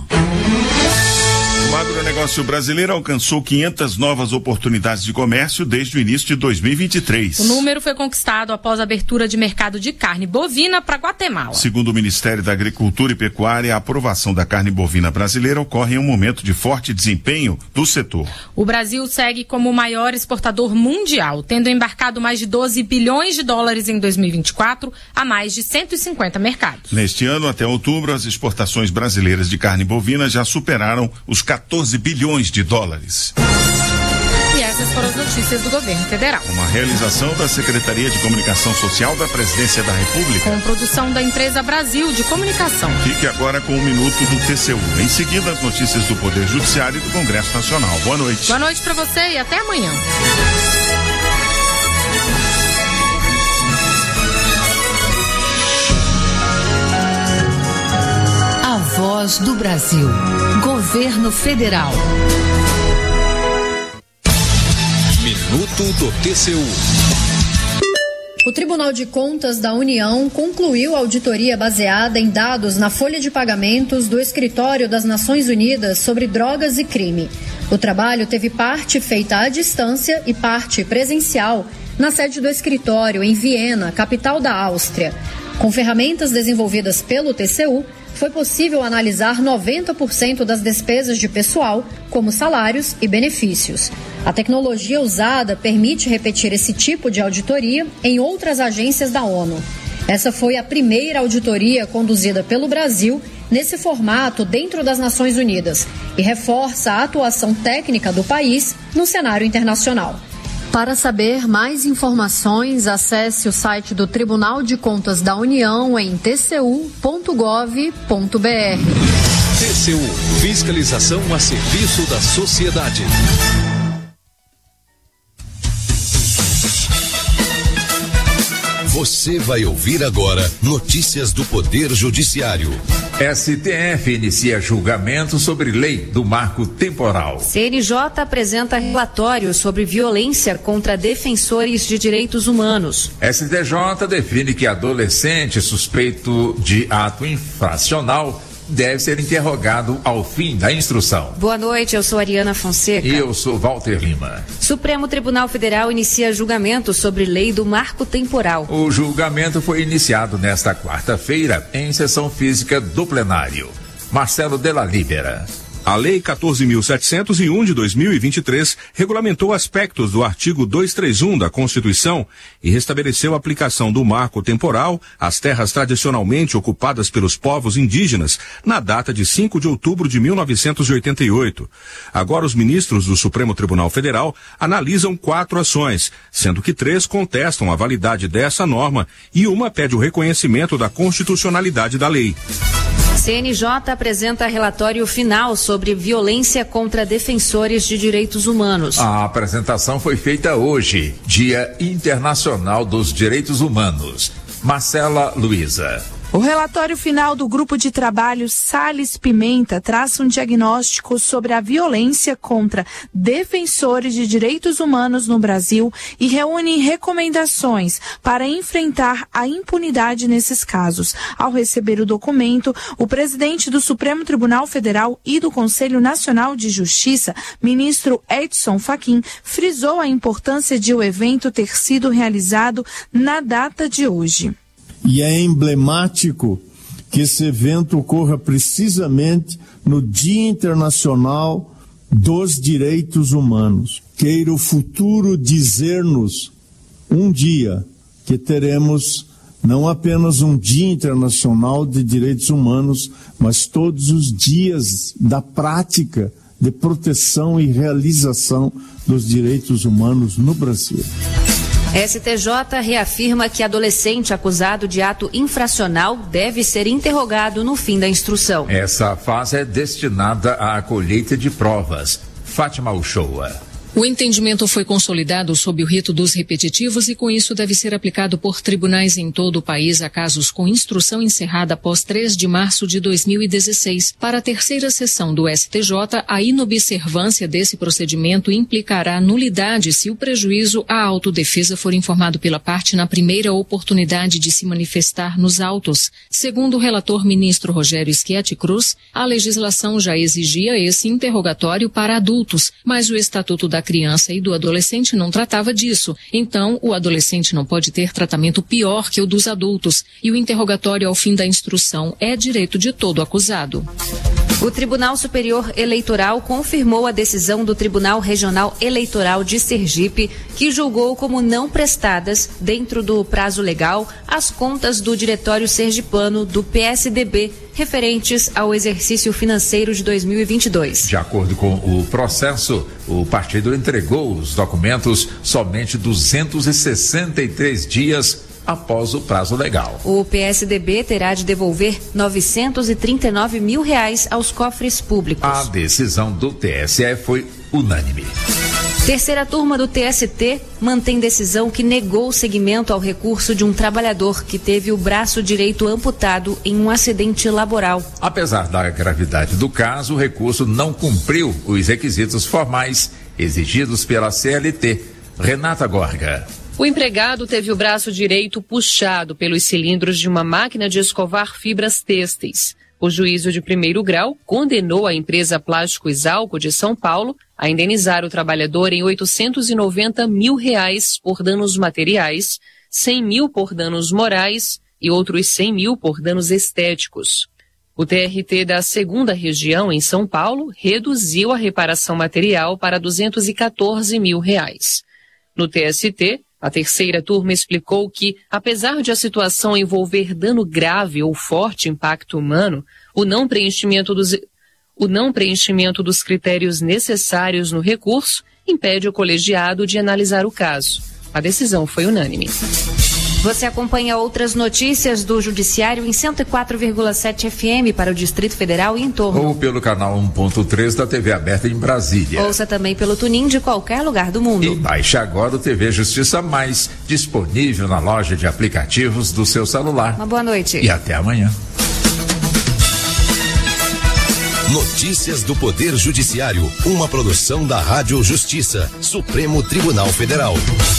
O agronegócio brasileiro alcançou 500 novas oportunidades de comércio desde o início de 2023. O número foi conquistado após a abertura de mercado de carne bovina para Guatemala. Segundo o Ministério da Agricultura e Pecuária, a aprovação da carne bovina brasileira ocorre em um momento de forte desempenho do setor. O Brasil segue como o maior exportador mundial, tendo embarcado mais de 12 bilhões de dólares em 2024 a mais de 150 mercados. Neste ano, até outubro, as exportações brasileiras de carne bovina já superaram os 14 bilhões de dólares. E essas foram as notícias do governo federal. Uma realização da Secretaria de Comunicação Social da Presidência da República. Com produção da empresa Brasil de Comunicação. Fique agora com 1 minuto do TCU. Em seguida, as notícias do Poder Judiciário e do Congresso Nacional. Boa noite. Boa noite para você e até amanhã. voz do Brasil. Governo Federal. Minuto do TCU. O Tribunal de Contas da União concluiu a auditoria baseada em dados na folha de pagamentos do Escritório das Nações Unidas sobre Drogas e Crime. O trabalho teve parte feita à distância e parte presencial na sede do escritório em Viena, capital da Áustria. Com ferramentas desenvolvidas pelo TCU, foi possível analisar 90% das despesas de pessoal, como salários e benefícios. A tecnologia usada permite repetir esse tipo de auditoria em outras agências da ONU. Essa foi a primeira auditoria conduzida pelo Brasil nesse formato dentro das Nações Unidas e reforça a atuação técnica do país no cenário internacional. Para saber mais informações, acesse o site do Tribunal de Contas da União em tcu.gov.br. TCU, fiscalização a serviço da sociedade. Você vai ouvir agora notícias do Poder Judiciário. STF inicia julgamento sobre lei do marco temporal. CNJ apresenta relatório sobre violência contra defensores de direitos humanos. STJ define que adolescente suspeito de ato infracional deve ser interrogado ao fim da instrução. Boa noite, eu sou Ariana Fonseca. E eu sou Walter Lima. Supremo Tribunal Federal inicia julgamento sobre lei do marco temporal. O julgamento foi iniciado nesta quarta-feira em sessão física do plenário. Marcelo Della Libera. A Lei 14.701 de 2023 regulamentou aspectos do artigo 231 da Constituição e restabeleceu a aplicação do marco temporal às terras tradicionalmente ocupadas pelos povos indígenas na data de 5 de outubro de 1988. Agora, os ministros do Supremo Tribunal Federal analisam 4 ações, sendo que 3 contestam a validade dessa norma e uma pede o reconhecimento da constitucionalidade da lei. CNJ apresenta relatório final sobre violência contra defensores de direitos humanos. A apresentação foi feita hoje, Dia Internacional dos Direitos Humanos. Marcela Luiza. O relatório final do Grupo de Trabalho Salles Pimenta traça um diagnóstico sobre a violência contra defensores de direitos humanos no Brasil e reúne recomendações para enfrentar a impunidade nesses casos. Ao receber o documento, o presidente do Supremo Tribunal Federal e do Conselho Nacional de Justiça, ministro Edson Fachin, frisou a importância de o evento ter sido realizado na data de hoje. E é emblemático que esse evento ocorra precisamente no Dia Internacional dos Direitos Humanos. Queira o futuro dizer-nos um dia que teremos não apenas um Dia Internacional de Direitos Humanos, mas todos os dias da prática de proteção e realização dos direitos humanos no Brasil. STJ reafirma que adolescente acusado de ato infracional deve ser interrogado no fim da instrução. Essa fase é destinada à colheita de provas. Fátima Uchoa. O entendimento foi consolidado sob o rito dos repetitivos e com isso deve ser aplicado por tribunais em todo o país a casos com instrução encerrada após 3 de março de 2016. Para a terceira sessão do STJ, a inobservância desse procedimento implicará nulidade se o prejuízo à autodefesa for informado pela parte na primeira oportunidade de se manifestar nos autos. Segundo o relator ministro Rogério Schietti Cruz, a legislação já exigia esse interrogatório para adultos, mas o Estatuto da Criança e do Adolescente não tratava disso. Então, o adolescente não pode ter tratamento pior que o dos adultos e o interrogatório ao fim da instrução é direito de todo acusado. O Tribunal Superior Eleitoral confirmou a decisão do Tribunal Regional Eleitoral de Sergipe, que julgou como não prestadas, dentro do prazo legal, as contas do Diretório Sergipano do PSDB, referentes ao exercício financeiro de 2022. De acordo com o processo, o partido entregou os documentos somente 263 dias após o prazo legal. O PSDB terá de devolver R$939 mil aos cofres públicos. A decisão do TSE foi unânime. Terceira turma do TST mantém decisão que negou seguimento ao recurso de um trabalhador que teve o braço direito amputado em um acidente laboral. Apesar da gravidade do caso, o recurso não cumpriu os requisitos formais exigidos pela CLT. Renata Gorga. O empregado teve o braço direito puxado pelos cilindros de uma máquina de escovar fibras têxteis. O juízo de primeiro grau condenou a empresa Plásticos Alco de São Paulo a indenizar o trabalhador em R$ 890 mil por danos materiais, 100 mil por danos morais e outros 100 mil por danos estéticos. O TRT da 2ª Região, em São Paulo, reduziu a reparação material para R$ 214 mil. No TST, a terceira turma explicou que, apesar de a situação envolver dano grave ou forte impacto humano, o não preenchimento dos critérios necessários no recurso impede o colegiado de analisar o caso. A decisão foi unânime. Você acompanha outras notícias do Judiciário em 104,7 FM para o Distrito Federal e em torno. Ou pelo canal 1.3 da TV aberta em Brasília. Ouça também pelo TuneIn de qualquer lugar do mundo. E baixe agora o TV Justiça Mais, disponível na loja de aplicativos do seu celular. Uma boa noite. E até amanhã. Notícias do Poder Judiciário, uma produção da Rádio Justiça, Supremo Tribunal Federal.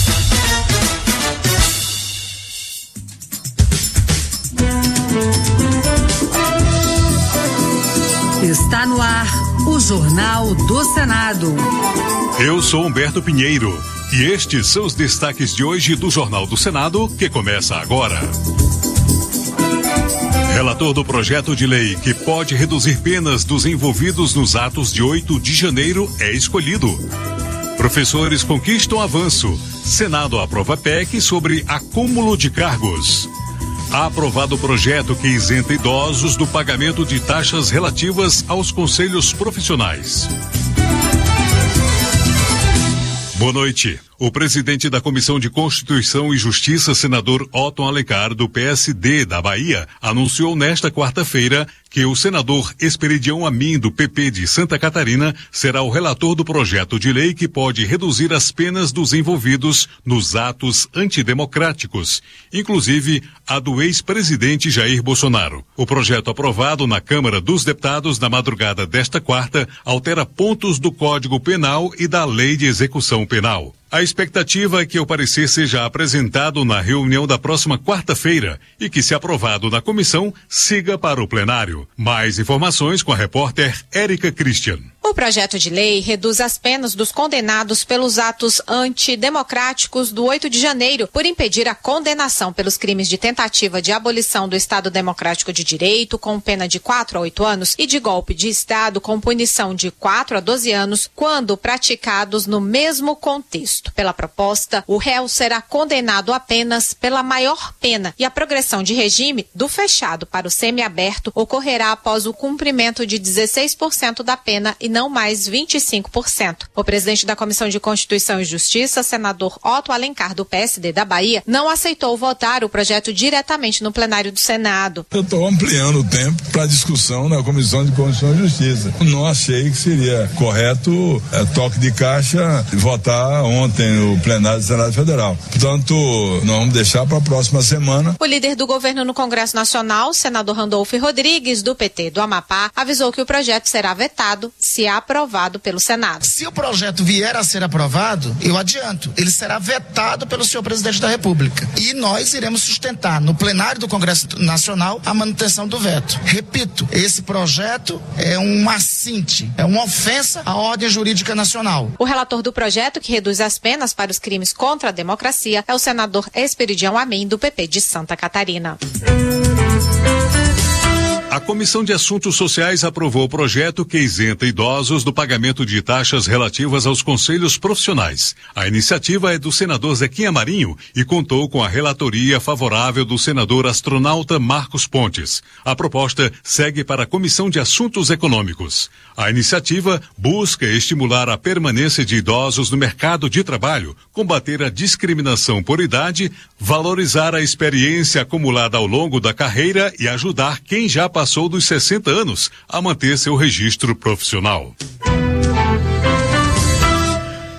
Está no ar o Jornal do Senado. Eu sou Humberto Pinheiro e estes são os destaques de hoje do Jornal do Senado, que começa agora. Relator do projeto de lei que pode reduzir penas dos envolvidos nos atos de 8 de janeiro é escolhido. Professores conquistam avanço. Senado aprova PEC sobre acúmulo de cargos. Aprovado o projeto que isenta idosos do pagamento de taxas relativas aos conselhos profissionais. Boa noite. O presidente da Comissão de Constituição e Justiça, senador Otton Alencar, do PSD da Bahia, anunciou nesta quarta-feira que o senador Esperidião Amin, do PP de Santa Catarina, será o relator do projeto de lei que pode reduzir as penas dos envolvidos nos atos antidemocráticos, inclusive a do ex-presidente Jair Bolsonaro. O projeto aprovado na Câmara dos Deputados na madrugada desta quarta altera pontos do Código Penal e da Lei de Execução Penal. A expectativa é que o parecer seja apresentado na reunião da próxima quarta-feira e que, se aprovado na comissão, siga para o plenário. Mais informações com a repórter Érica Christian. O projeto de lei reduz as penas dos condenados pelos atos antidemocráticos do 8 de janeiro por impedir a condenação pelos crimes de tentativa de abolição do Estado Democrático de Direito, com pena de 4 a 8 anos, e de golpe de Estado, com punição de 4 a 12 anos, quando praticados no mesmo contexto. Pela proposta, o réu será condenado apenas pela maior pena e a progressão de regime do fechado para o semiaberto ocorrerá após o cumprimento de 16% da pena e não mais 25%. O presidente da Comissão de Constituição e Justiça, senador Otton Alencar, do PSD da Bahia, não aceitou votar o projeto diretamente no plenário do Senado. Eu estou ampliando o tempo para discussão na Comissão de Constituição e Justiça. Não achei que seria correto toque de caixa votar ontem no plenário do Senado Federal. Portanto, nós vamos deixar para a próxima semana. O líder do governo no Congresso Nacional, senador Randolfo Rodrigues, do PT do Amapá, avisou que o projeto será vetado se aprovado pelo Senado. Se o projeto vier a ser aprovado, eu adianto, ele será vetado pelo senhor presidente da República. E nós iremos sustentar no plenário do Congresso Nacional a manutenção do veto. Repito, esse projeto é um assinte, é uma ofensa à ordem jurídica nacional. O relator do projeto, que reduz as penas para os crimes contra a democracia, é o senador Esperidião Amin, do PP de Santa Catarina. A Comissão de Assuntos Sociais aprovou o projeto que isenta idosos do pagamento de taxas relativas aos conselhos profissionais. A iniciativa é do senador Zequinha Marinho e contou com a relatoria favorável do senador astronauta Marcos Pontes. A proposta segue para a Comissão de Assuntos Econômicos. A iniciativa busca estimular a permanência de idosos no mercado de trabalho, combater a discriminação por idade, valorizar a experiência acumulada ao longo da carreira e ajudar quem já passou dos 60 anos a manter seu registro profissional.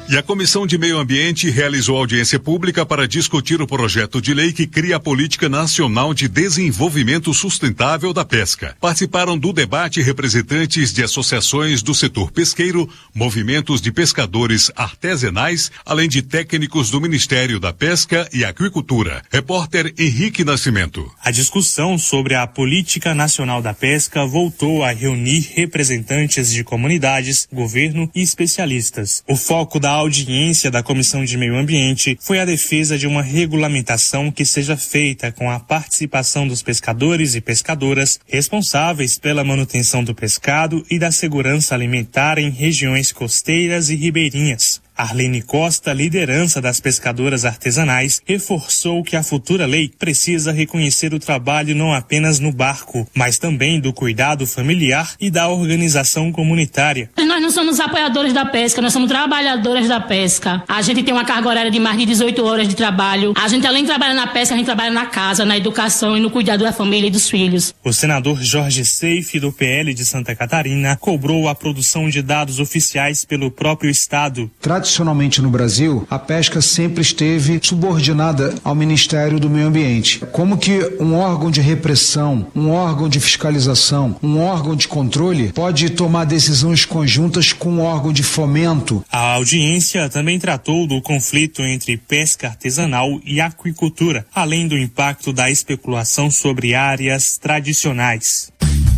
E a Comissão de Meio Ambiente realizou audiência pública para discutir o projeto de lei que cria a Política Nacional de Desenvolvimento Sustentável da Pesca. Participaram do debate representantes de associações do setor pesqueiro, movimentos de pescadores artesanais, além de técnicos do Ministério da Pesca e Aquicultura. Repórter Henrique Nascimento. A discussão sobre a Política Nacional da Pesca voltou a reunir representantes de comunidades, governo e especialistas. O foco da audiência da Comissão de Meio Ambiente foi a defesa de uma regulamentação que seja feita com a participação dos pescadores e pescadoras responsáveis pela manutenção do pescado e da segurança alimentar em regiões costeiras e ribeirinhas. Arlene Costa, liderança das pescadoras artesanais, reforçou que a futura lei precisa reconhecer o trabalho não apenas no barco, mas também do cuidado familiar e da organização comunitária. Nós não somos apoiadores da pesca, nós somos trabalhadoras da pesca. A gente tem uma carga horária de mais de 18 horas de trabalho. A gente, além de trabalhar na pesca, a gente trabalha na casa, na educação e no cuidado da família e dos filhos. O senador Jorge Seife, do PL de Santa Catarina, cobrou a produção de dados oficiais pelo próprio Estado. Tradicionalmente no Brasil, a pesca sempre esteve subordinada ao Ministério do Meio Ambiente. Como que um órgão de repressão, um órgão de fiscalização, um órgão de controle pode tomar decisões conjuntas com um órgão de fomento? A audiência também tratou do conflito entre pesca artesanal e aquicultura, além do impacto da especulação sobre áreas tradicionais.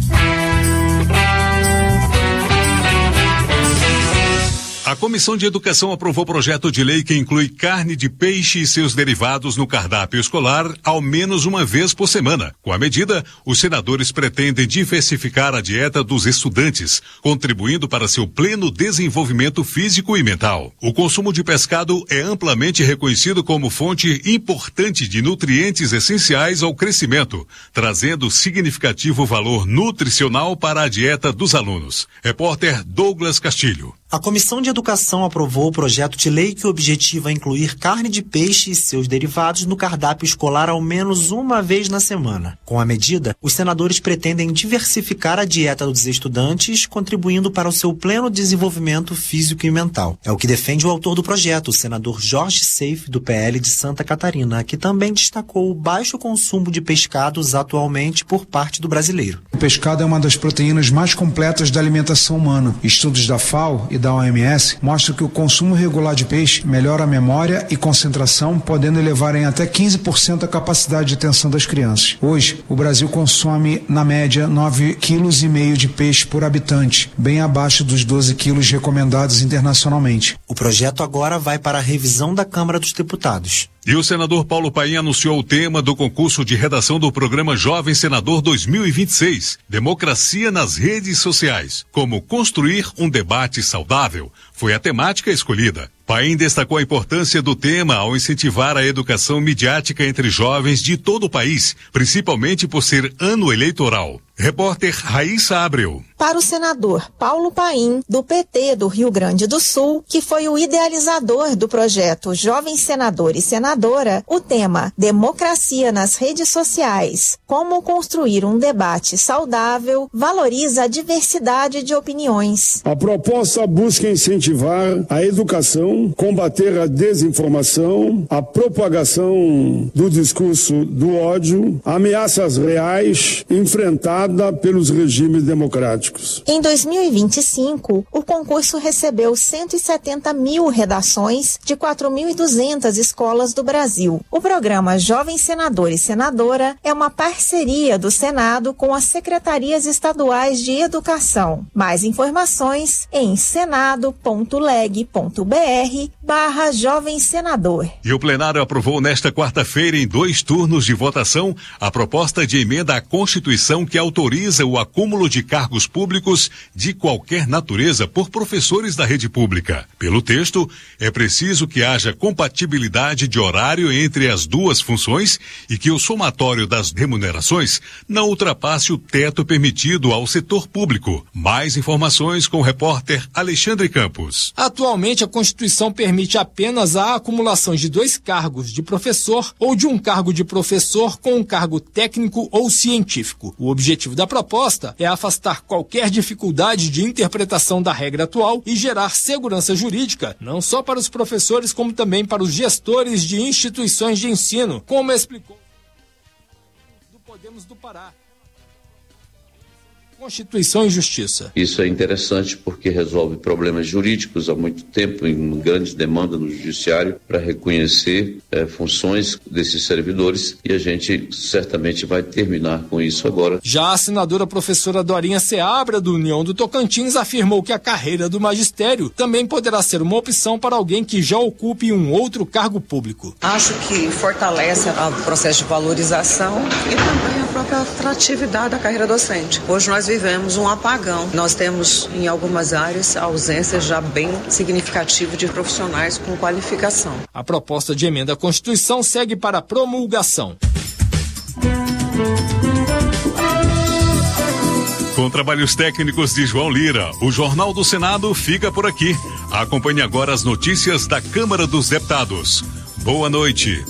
A Comissão de Educação aprovou projeto de lei que inclui carne de peixe e seus derivados no cardápio escolar ao menos uma vez por semana. Com a medida, os senadores pretendem diversificar a dieta dos estudantes, contribuindo para seu pleno desenvolvimento físico e mental. O consumo de pescado é amplamente reconhecido como fonte importante de nutrientes essenciais ao crescimento, trazendo significativo valor nutricional para a dieta dos alunos. Repórter Douglas Castilho. A Comissão de Educação aprovou o projeto de lei que objetiva incluir carne de peixe e seus derivados no cardápio escolar ao menos uma vez na semana. Com a medida, os senadores pretendem diversificar a dieta dos estudantes, contribuindo para o seu pleno desenvolvimento físico e mental. É o que defende o autor do projeto, o senador Jorge Seife, do PL de Santa Catarina, que também destacou o baixo consumo de pescados atualmente por parte do brasileiro. O pescado é uma das proteínas mais completas da alimentação humana. Estudos da FAO e da OMS mostram que o consumo regular de peixe melhora a memória e concentração, podendo elevar em até 15% a capacidade de atenção das crianças. Hoje, o Brasil consome, na média, 9,5 kg de peixe por habitante, bem abaixo dos 12 quilos recomendados internacionalmente. O projeto agora vai para a revisão da Câmara dos Deputados. E o senador Paulo Paim anunciou o tema do concurso de redação do programa Jovem Senador 2026, Democracia nas Redes Sociais. Como construir um debate saudável, foi a temática escolhida. Paim destacou a importância do tema ao incentivar a educação midiática entre jovens de todo o país, principalmente por ser ano eleitoral. Repórter Raíssa Abreu. Para o senador Paulo Paim, do PT do Rio Grande do Sul, que foi o idealizador do projeto Jovem Senador e Senadora, o tema Democracia nas Redes Sociais, como construir um debate saudável, valoriza a diversidade de opiniões. A proposta busca incentivar a educação, combater a desinformação, a propagação do discurso do ódio, ameaças reais enfrentadas pelos regimes democráticos. Em 2025, o concurso recebeu 170 mil redações de 4.200 escolas do Brasil. O programa Jovem Senador e Senadora é uma parceria do Senado com as secretarias estaduais de educação. Mais informações em senado.leg.br/Jovem Senador. E o plenário aprovou nesta quarta-feira, em 2 turnos de votação, a proposta de emenda à Constituição que autoriza o acúmulo de cargos públicos de qualquer natureza por professores da rede pública. Pelo texto, é preciso que haja compatibilidade de horário entre as duas funções e que o somatório das remunerações não ultrapasse o teto permitido ao setor público. Mais informações com o repórter Alexandre Campos. Atualmente, a Constituição permite apenas a acumulação de 2 cargos de professor ou de um cargo de professor com um cargo técnico ou científico. O objetivo objetivo da proposta é afastar qualquer dificuldade de interpretação da regra atual e gerar segurança jurídica, não só para os professores, como também para os gestores de instituições de ensino, como explicou do Podemos do Pará. Constituição e Justiça. Isso é interessante porque resolve problemas jurídicos há muito tempo, em grande demanda no judiciário, para reconhecer funções desses servidores, e a gente certamente vai terminar com isso agora. Já a senadora professora Dorinha Seabra, do União do Tocantins, afirmou que a carreira do magistério também poderá ser uma opção para alguém que já ocupe um outro cargo público. Acho que fortalece o processo de valorização e também a própria atratividade da carreira docente. Hoje nós vivemos um apagão. Nós temos, em algumas áreas, a ausência já bem significativa de profissionais com qualificação. A proposta de emenda à Constituição segue para promulgação. Com trabalhos técnicos de João Lira, o Jornal do Senado fica por aqui. Acompanhe agora as notícias da Câmara dos Deputados. Boa noite.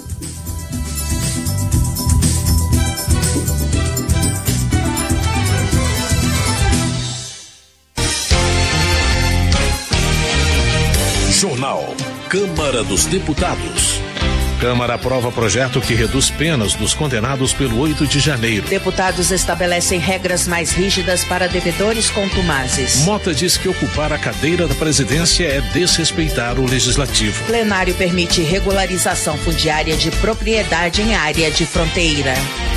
Jornal Câmara dos Deputados. Câmara aprova projeto que reduz penas dos condenados pelo 8 de janeiro. Deputados estabelecem regras mais rígidas para devedores contumazes. Mota diz que ocupar a cadeira da presidência é desrespeitar o legislativo. Plenário permite regularização fundiária de propriedade em área de fronteira.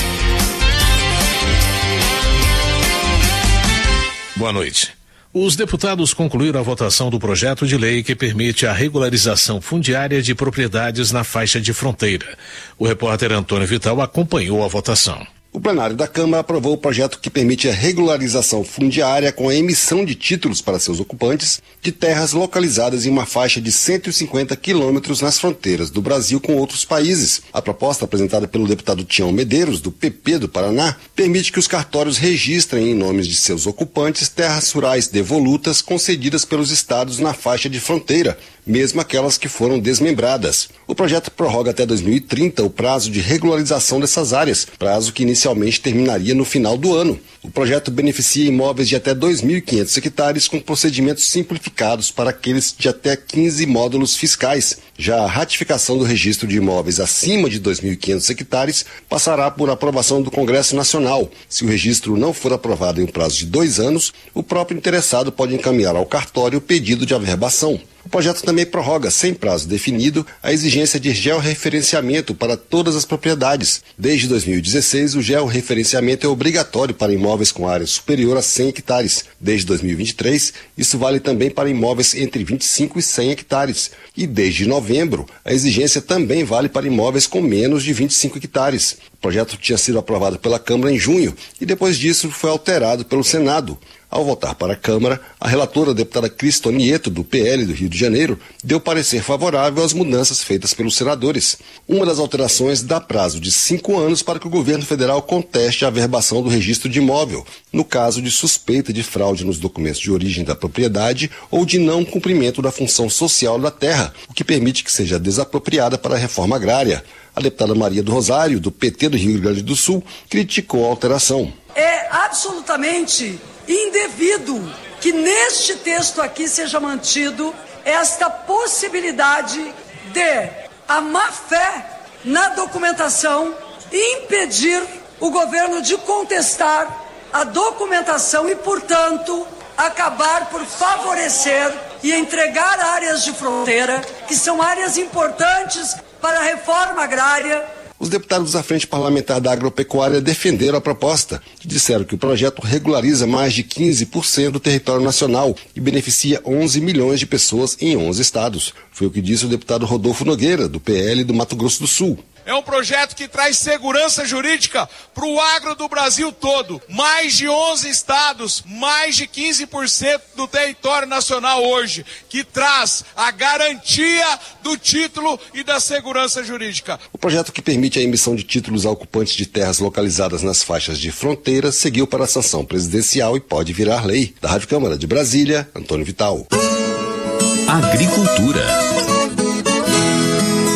Boa noite. Os deputados concluíram a votação do projeto de lei que permite a regularização fundiária de propriedades na faixa de fronteira. O repórter Antônio Vital acompanhou a votação. O plenário da Câmara aprovou o projeto que permite a regularização fundiária com a emissão de títulos para seus ocupantes de terras localizadas em uma faixa de 150 quilômetros nas fronteiras do Brasil com outros países. A proposta apresentada pelo deputado Tião Medeiros, do PP do Paraná, permite que os cartórios registrem em nomes de seus ocupantes terras rurais devolutas concedidas pelos estados na faixa de fronteira, mesmo aquelas que foram desmembradas. O projeto prorroga até 2030 o prazo de regularização dessas áreas, prazo que inicialmente terminaria no final do ano. O projeto beneficia imóveis de até 2.500 hectares com procedimentos simplificados para aqueles de até 15 módulos fiscais. Já a ratificação do registro de imóveis acima de 2.500 hectares passará por aprovação do Congresso Nacional. Se o registro não for aprovado em um prazo de 2 anos, o próprio interessado pode encaminhar ao cartório o pedido de averbação. O projeto também prorroga, sem prazo definido, a exigência de georreferenciamento para todas as propriedades. Desde 2016, o georreferenciamento é obrigatório para imóveis com área superior a 100 hectares. Desde 2023, isso vale também para imóveis entre 25 e 100 hectares. E desde novembro, a exigência também vale para imóveis com menos de 25 hectares. O projeto tinha sido aprovado pela Câmara em junho e depois disso foi alterado pelo Senado. Ao voltar para a Câmara, a relatora, a deputada Cris Tonieto, do PL do Rio de Janeiro, deu parecer favorável às mudanças feitas pelos senadores. Uma das alterações dá prazo de 5 anos para que o governo federal conteste a averbação do registro de imóvel, no caso de suspeita de fraude nos documentos de origem da propriedade ou de não cumprimento da função social da terra, o que permite que seja desapropriada para a reforma agrária. A deputada Maria do Rosário, do PT do Rio Grande do Sul, criticou a alteração. É absolutamente indevido que neste texto aqui seja mantido esta possibilidade de a má-fé na documentação impedir o governo de contestar a documentação e, portanto, acabar por favorecer e entregar áreas de fronteira, que são áreas importantes para a reforma agrária. Os deputados da Frente Parlamentar da Agropecuária defenderam a proposta e disseram que o projeto regulariza mais de 15% do território nacional e beneficia 11 milhões de pessoas em 11 estados. Foi o que disse o deputado Rodolfo Nogueira, do PL do Mato Grosso do Sul. É um projeto que traz segurança jurídica para o agro do Brasil todo. Mais de 11 estados, mais de 15% do território nacional hoje, que traz a garantia do título e da segurança jurídica. O projeto que permite a emissão de títulos a ocupantes de terras localizadas nas faixas de fronteira seguiu para a sanção presidencial e pode virar lei. Da Rádio Câmara de Brasília, Antônio Vital. Agricultura.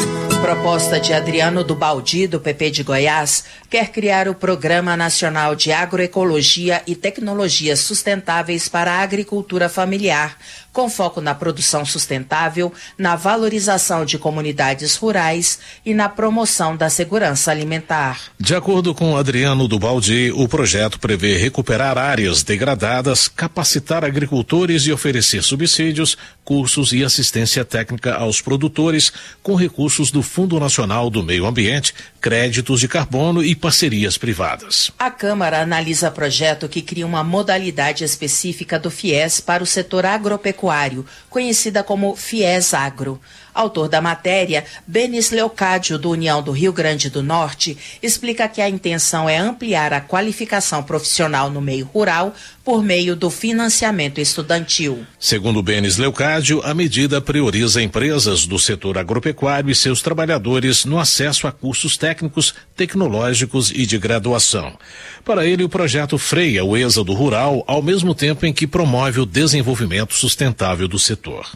proposta de Adriano do Baldi, do PP de Goiás, quer criar o Programa Nacional de Agroecologia e Tecnologias Sustentáveis para a Agricultura Familiar, com foco na produção sustentável, na valorização de comunidades rurais e na promoção da segurança alimentar. De acordo com Adriano do Baldi, o projeto prevê recuperar áreas degradadas, capacitar agricultores e oferecer subsídios, cursos e assistência técnica aos produtores com recursos do Fundo Nacional do Meio Ambiente, créditos de carbono e parcerias privadas. A Câmara analisa projeto que cria uma modalidade específica do FIES para o setor agropecuário, conhecida como FIES Agro. Autor da matéria, Benis Leocádio, do União do Rio Grande do Norte, explica que a intenção é ampliar a qualificação profissional no meio rural por meio do financiamento estudantil. Segundo Benis Leocádio, a medida prioriza empresas do setor agropecuário e seus trabalhadores no acesso a cursos técnicos, tecnológicos e de graduação. Para ele, o projeto freia o êxodo rural, ao mesmo tempo em que promove o desenvolvimento sustentável do setor.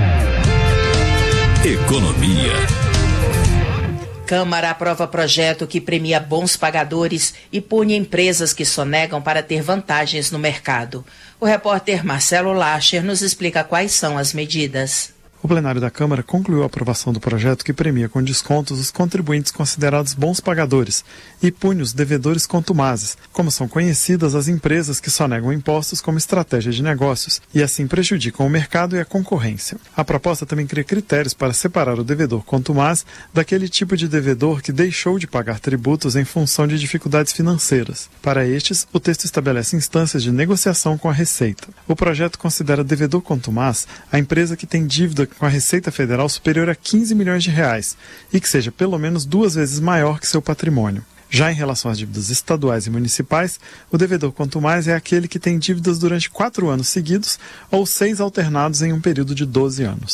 Economia. Câmara aprova projeto que premia bons pagadores e pune empresas que sonegam para ter vantagens no mercado. O repórter Marcelo Lacher nos explica quais são as medidas. O plenário da Câmara concluiu a aprovação do projeto que premia com descontos os contribuintes considerados bons pagadores e pune os devedores contumazes, como são conhecidas as empresas que sonegam impostos como estratégia de negócios e assim prejudicam o mercado e a concorrência. A proposta também cria critérios para separar o devedor contumaz daquele tipo de devedor que deixou de pagar tributos em função de dificuldades financeiras. Para estes, o texto estabelece instâncias de negociação com a Receita. O projeto considera devedor contumaz a empresa que tem dívida com a Receita Federal superior a 15 milhões de reais e que seja pelo menos 2 vezes maior que seu patrimônio. Já em relação às dívidas estaduais e municipais, o devedor contumaz é aquele que tem dívidas durante 4 anos seguidos ou 6 alternados em um período de 12 anos.